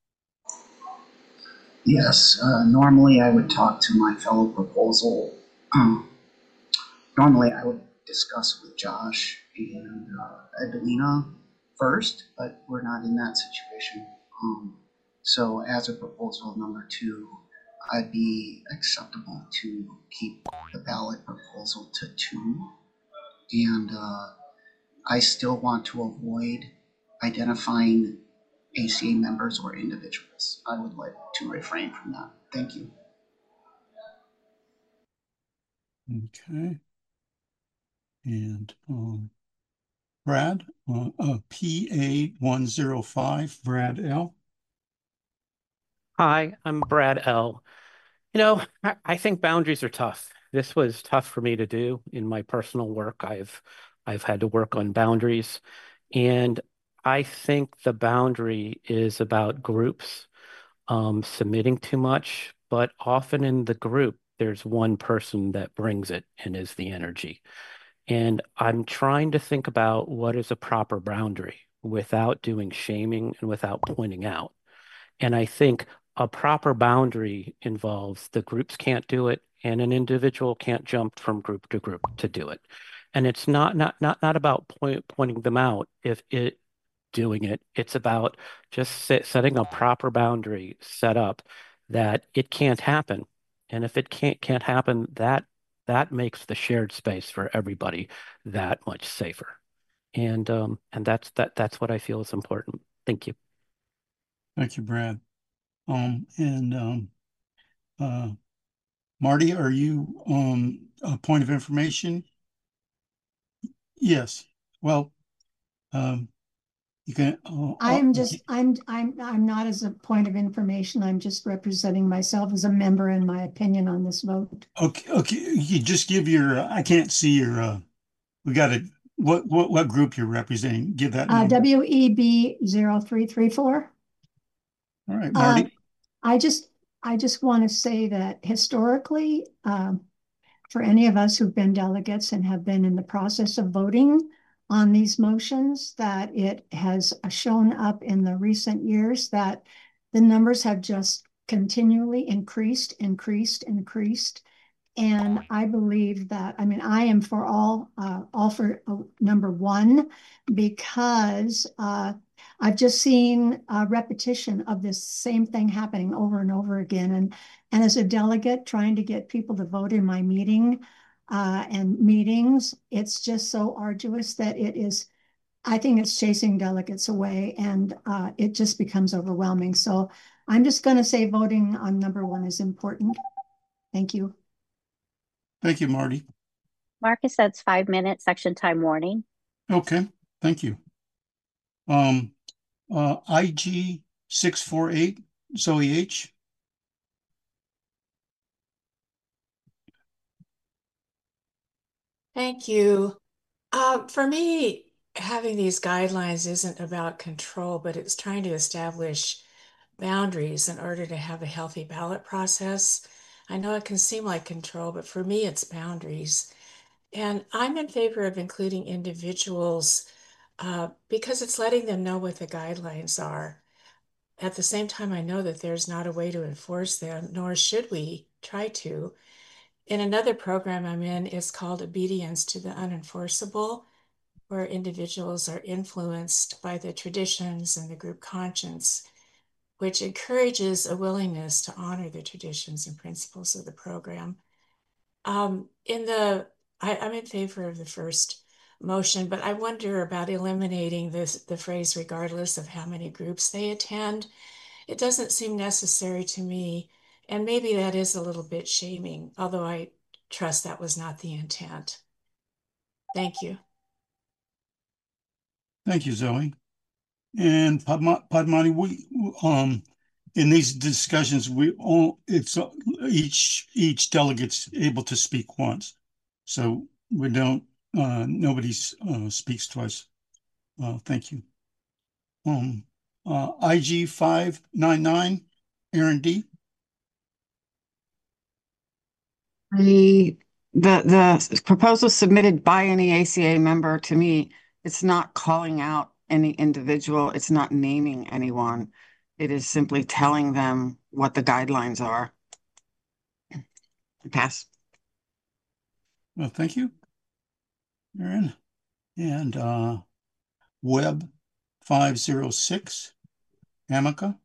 S24: Yes, uh, normally I would talk to my fellow proposal. Um, normally I would discuss with Josh and uh, Edelina first, but we're not in that situation. Um, so as a proposal number two, I'd be acceptable to keep the ballot proposal to two. And uh, I still want to avoid identifying A C A members or individuals. I would like to refrain from that. Thank you.
S1: Okay. And um, Brad, uh, uh, P A one zero five, Brad L.
S5: Hi, I'm Brad L. You know, I, I think boundaries are tough. This was tough for me to do in my personal work. I've I've had to work on boundaries, and I think the boundary is about groups um, submitting too much, but often in the group, there's one person that brings it and is the energy. And I'm trying to think about what is a proper boundary without doing shaming and without pointing out. And I think a proper boundary involves the groups can't do it and an individual can't jump from group to group to do it. And it's not not not not about point, pointing them out if it doing it. It's about just set, setting a proper boundary set up that it can't happen. And if it can't can't happen, that that makes the shared space for everybody that much safer. And um and that's that that's what I feel is important. Thank you.
S1: Thank you, Brad. Um, and um, uh, Marty, are you um, a point of information? Yes. Well, um, you can. Uh,
S8: I'm just, I'm, I'm, I'm not as a point of information. I'm just representing myself as a member and my opinion on this vote.
S1: Okay. Okay. You just give your. Uh, I can't see your. Uh, we got to. What what what group you're representing? Give that.
S8: Uh,
S1: number.
S8: W E B zero three three four.
S1: All right, Marty.
S8: Uh, I just, I just want to say that historically, um, for any of us who've been delegates and have been in the process of voting on these motions, that it has shown up in the recent years that the numbers have just continually increased, increased, increased. And I believe that, I mean, I am for all, uh, all for uh, number one, because uh, I've just seen a repetition of this same thing happening over and over again. And, and as a delegate trying to get people to vote in my meeting uh, and meetings, it's just so arduous that it is, I think it's chasing delegates away, and uh, it just becomes overwhelming. So I'm just going to say voting on number one is important. Thank you.
S1: Thank you, Marty.
S15: Marcus, that's five minutes, section time warning.
S1: Okay. Thank you. Um, uh, I G six four eight, Zoe H.
S10: Thank you. Uh, for me, having these guidelines isn't about control, but it's trying to establish boundaries in order to have a healthy ballot process. I know it can seem like control, but for me, it's boundaries. And I'm in favor of including individuals uh, because it's letting them know what the guidelines are. At the same time, I know that there's not a way to enforce them, nor should we try to. In another program I'm in, it's called Obedience to the Unenforceable, where individuals are influenced by the traditions and the group conscience, which encourages a willingness to honor the traditions and principles of the program. Um, in the, I, I'm in favor of the first motion, but I wonder about eliminating this, the phrase regardless of how many groups they attend. It doesn't seem necessary to me, and maybe that is a little bit shaming, although I trust that was not the intent. Thank you.
S1: Thank you, Zoe. And Padma, Padmani, we um in these discussions, we all it's uh, each each delegate's able to speak once, so we don't uh nobody uh, speaks twice. Uh, thank you. Um, uh, I G five nine nine, Aaron D.
S21: The the the proposal submitted by any A C A member, to me, it's not calling out any individual. It's not naming anyone. It is simply telling them what the guidelines are. Pass.
S1: Well, thank you, Aaron. And uh, Web five zero six, Amica.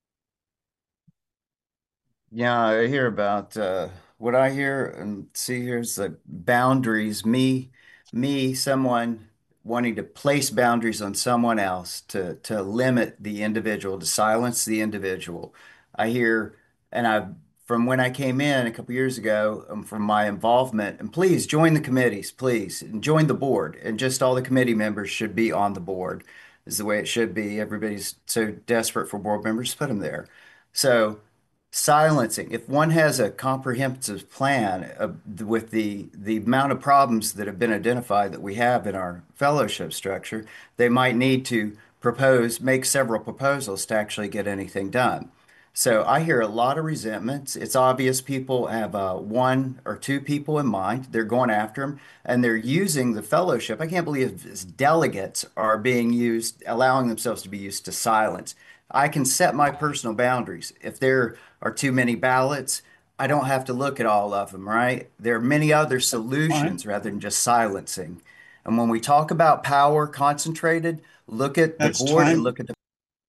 S23: Yeah, I hear about uh, what I hear and see here is the boundaries. Me, me, someone wanting to place boundaries on someone else to to limit the individual, to silence the individual. I hear, and I've from when I came in a couple years ago, um, from my involvement. And please join the committees, please, and join the board. And just all the committee members should be on the board, is the way it should be. Everybody's so desperate for board members, put them there. So silencing, if one has a comprehensive plan uh, with the the amount of problems that have been identified that we have in our fellowship structure, they might need to propose, make several proposals to actually get anything done. So I hear a lot of resentments. It's obvious people have uh, one or two people in mind. They're going after them, and they're using the fellowship. I can't believe this delegates are being used, allowing themselves to be used to silence. I can set my personal boundaries. If there are too many ballots, I don't have to look at all of them, right? There are many other solutions rather than just silencing. And when we talk about power concentrated, look at the
S1: That's
S23: board and
S1: time.
S23: look at the.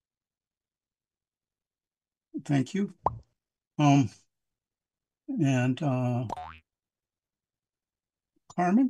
S1: Thank you. Um, and uh, Carmen?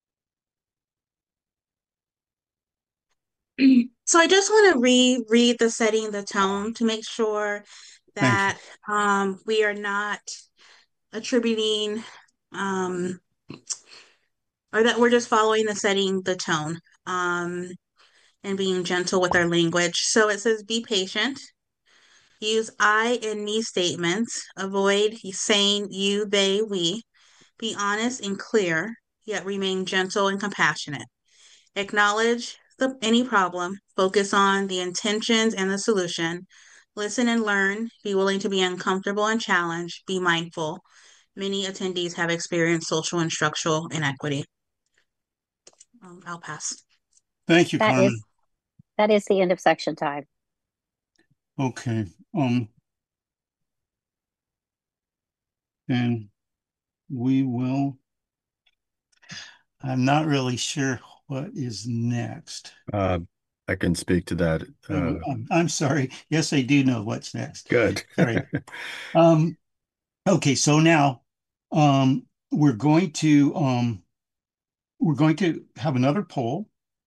S2: So I just want to reread the setting the tone to make sure that um, we are not attributing um, or that we're just following the setting the tone um, and being gentle with our language. So it says, be patient. Use I and me statements. Avoid saying you, they, we. Be honest and clear, yet remain gentle and compassionate. Acknowledge the, any problem. Focus on the intentions and the solution. Listen and learn. Be willing to be uncomfortable and challenged. Be mindful. Many attendees have experienced social and structural inequity. Um, I'll pass.
S1: Thank you,
S15: That
S1: Carmen.
S15: is that is the end of section time.
S1: Okay. Um, and we will. I'm not really sure what is next.
S6: Uh, I can speak to that. Uh,
S1: I'm, I'm sorry. Yes, I do know what's next.
S6: good.
S1: Sorry. Um, okay, so now um, we're going to um, we're going to have another poll,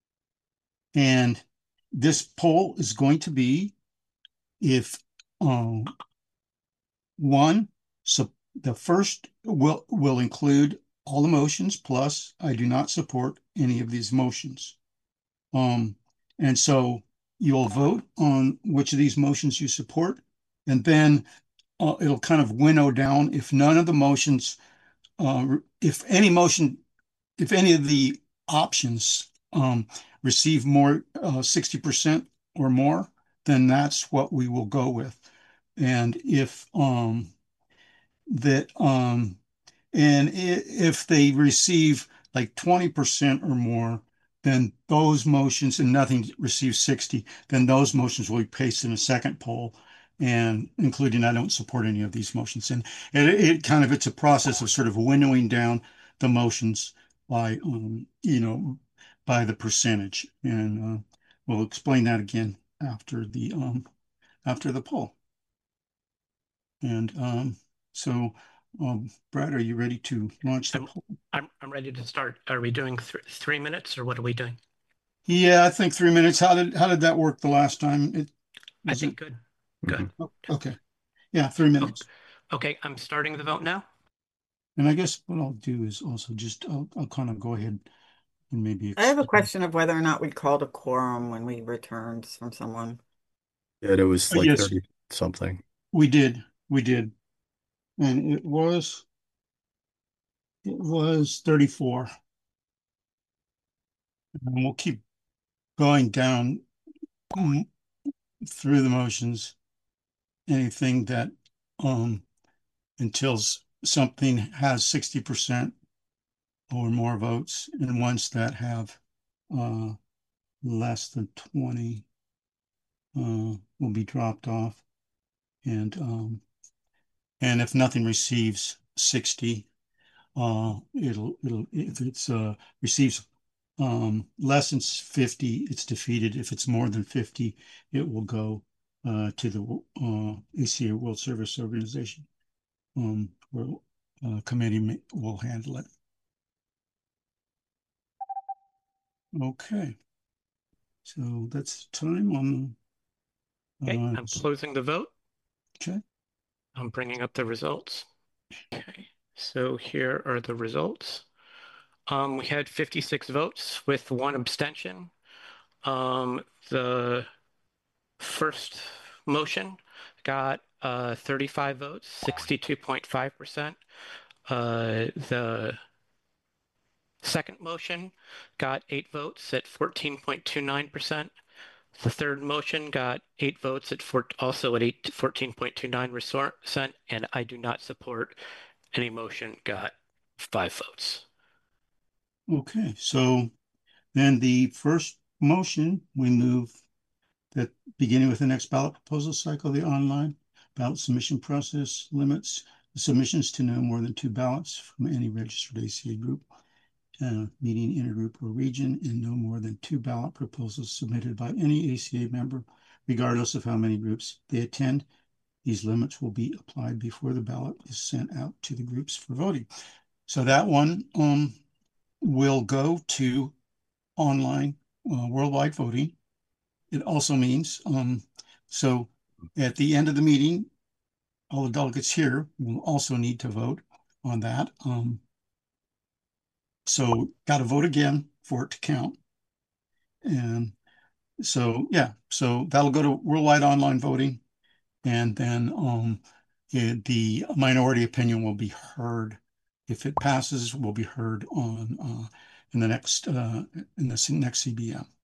S1: and this poll is going to be if um, one, so the first will will include all the motions plus I do not support any of these motions. Um, and so you'll vote on which of these motions you support, and then uh, it'll kind of winnow down if none of the motions, uh, if any motion, if any of the options um, receive more uh, sixty percent or more, then that's what we will go with. And if um, that um, and if they receive like twenty percent or more, then those motions, and nothing receives sixty, then those motions will be placed in a second poll, and including I don't support any of these motions. And it, it kind of, it's a process of sort of winnowing down the motions by, um, you know, by the percentage. And uh, we'll explain that again after the, um, after the poll. And um, so Um, Brad, are you ready to launch the
S5: I'm,
S1: poll?
S5: I'm, I'm ready to start. Are we doing th three minutes or what are we doing?
S1: Yeah, I think three minutes. How did how did that work the last time? It
S5: I think
S1: it,
S5: good. Good.
S1: Oh, okay. Yeah, three minutes.
S5: Oh, okay, I'm starting the vote now.
S1: And I guess what I'll do is also just I'll, I'll kind of go ahead and maybe
S19: I have a
S1: explain.
S19: question of whether or not we called a quorum when we returned from someone.
S6: Yeah, it was
S1: Oh,
S6: like
S1: yes,
S6: thirty something.
S1: we did. We did. And it was it was thirty-four. And we'll keep going down mm, through the motions. Anything that um until s- something has sixty percent or more votes, and ones that have uh, less than twenty uh, will be dropped off. And um, and if nothing receives sixty, uh, it'll it'll if it's uh, receives um, less than fifty, it's defeated. If it's more than fifty, it will go uh, to the uh, A C A World Service Organization, um, where uh, committee may, will handle it. Okay, so that's time on.
S5: Okay,
S1: Uh,
S5: I'm closing the vote.
S1: okay.
S5: I'm bringing up the results. Okay, so here are the results. Um, we had fifty-six votes with one abstention. Um, the first motion got uh, thirty-five votes, sixty-two point five percent. Uh, the second motion got eight votes at fourteen point two nine percent. The third motion got eight votes at four, also at eight, fourteen point two nine percent, and I do not support any motion got five votes.
S1: Okay, so then the first motion, we move that beginning with the next ballot proposal cycle, the online ballot submission process limits the submissions to no more than two ballots from any registered A C A group, uh, meeting, intergroup, or region, and no more than two ballot proposals submitted by any A C A member, regardless of how many groups they attend. These limits will be applied before the ballot is sent out to the groups for voting. So that one um, will go to online uh, worldwide voting. It also means, um, so at the end of the meeting, all the delegates here will also need to vote on that. Um, so got to vote again for it to count. And so, yeah, so that'll go to worldwide online voting. And then um, it, the minority opinion will be heard. If it passes, will be heard on uh, in the next uh, in the next C B M.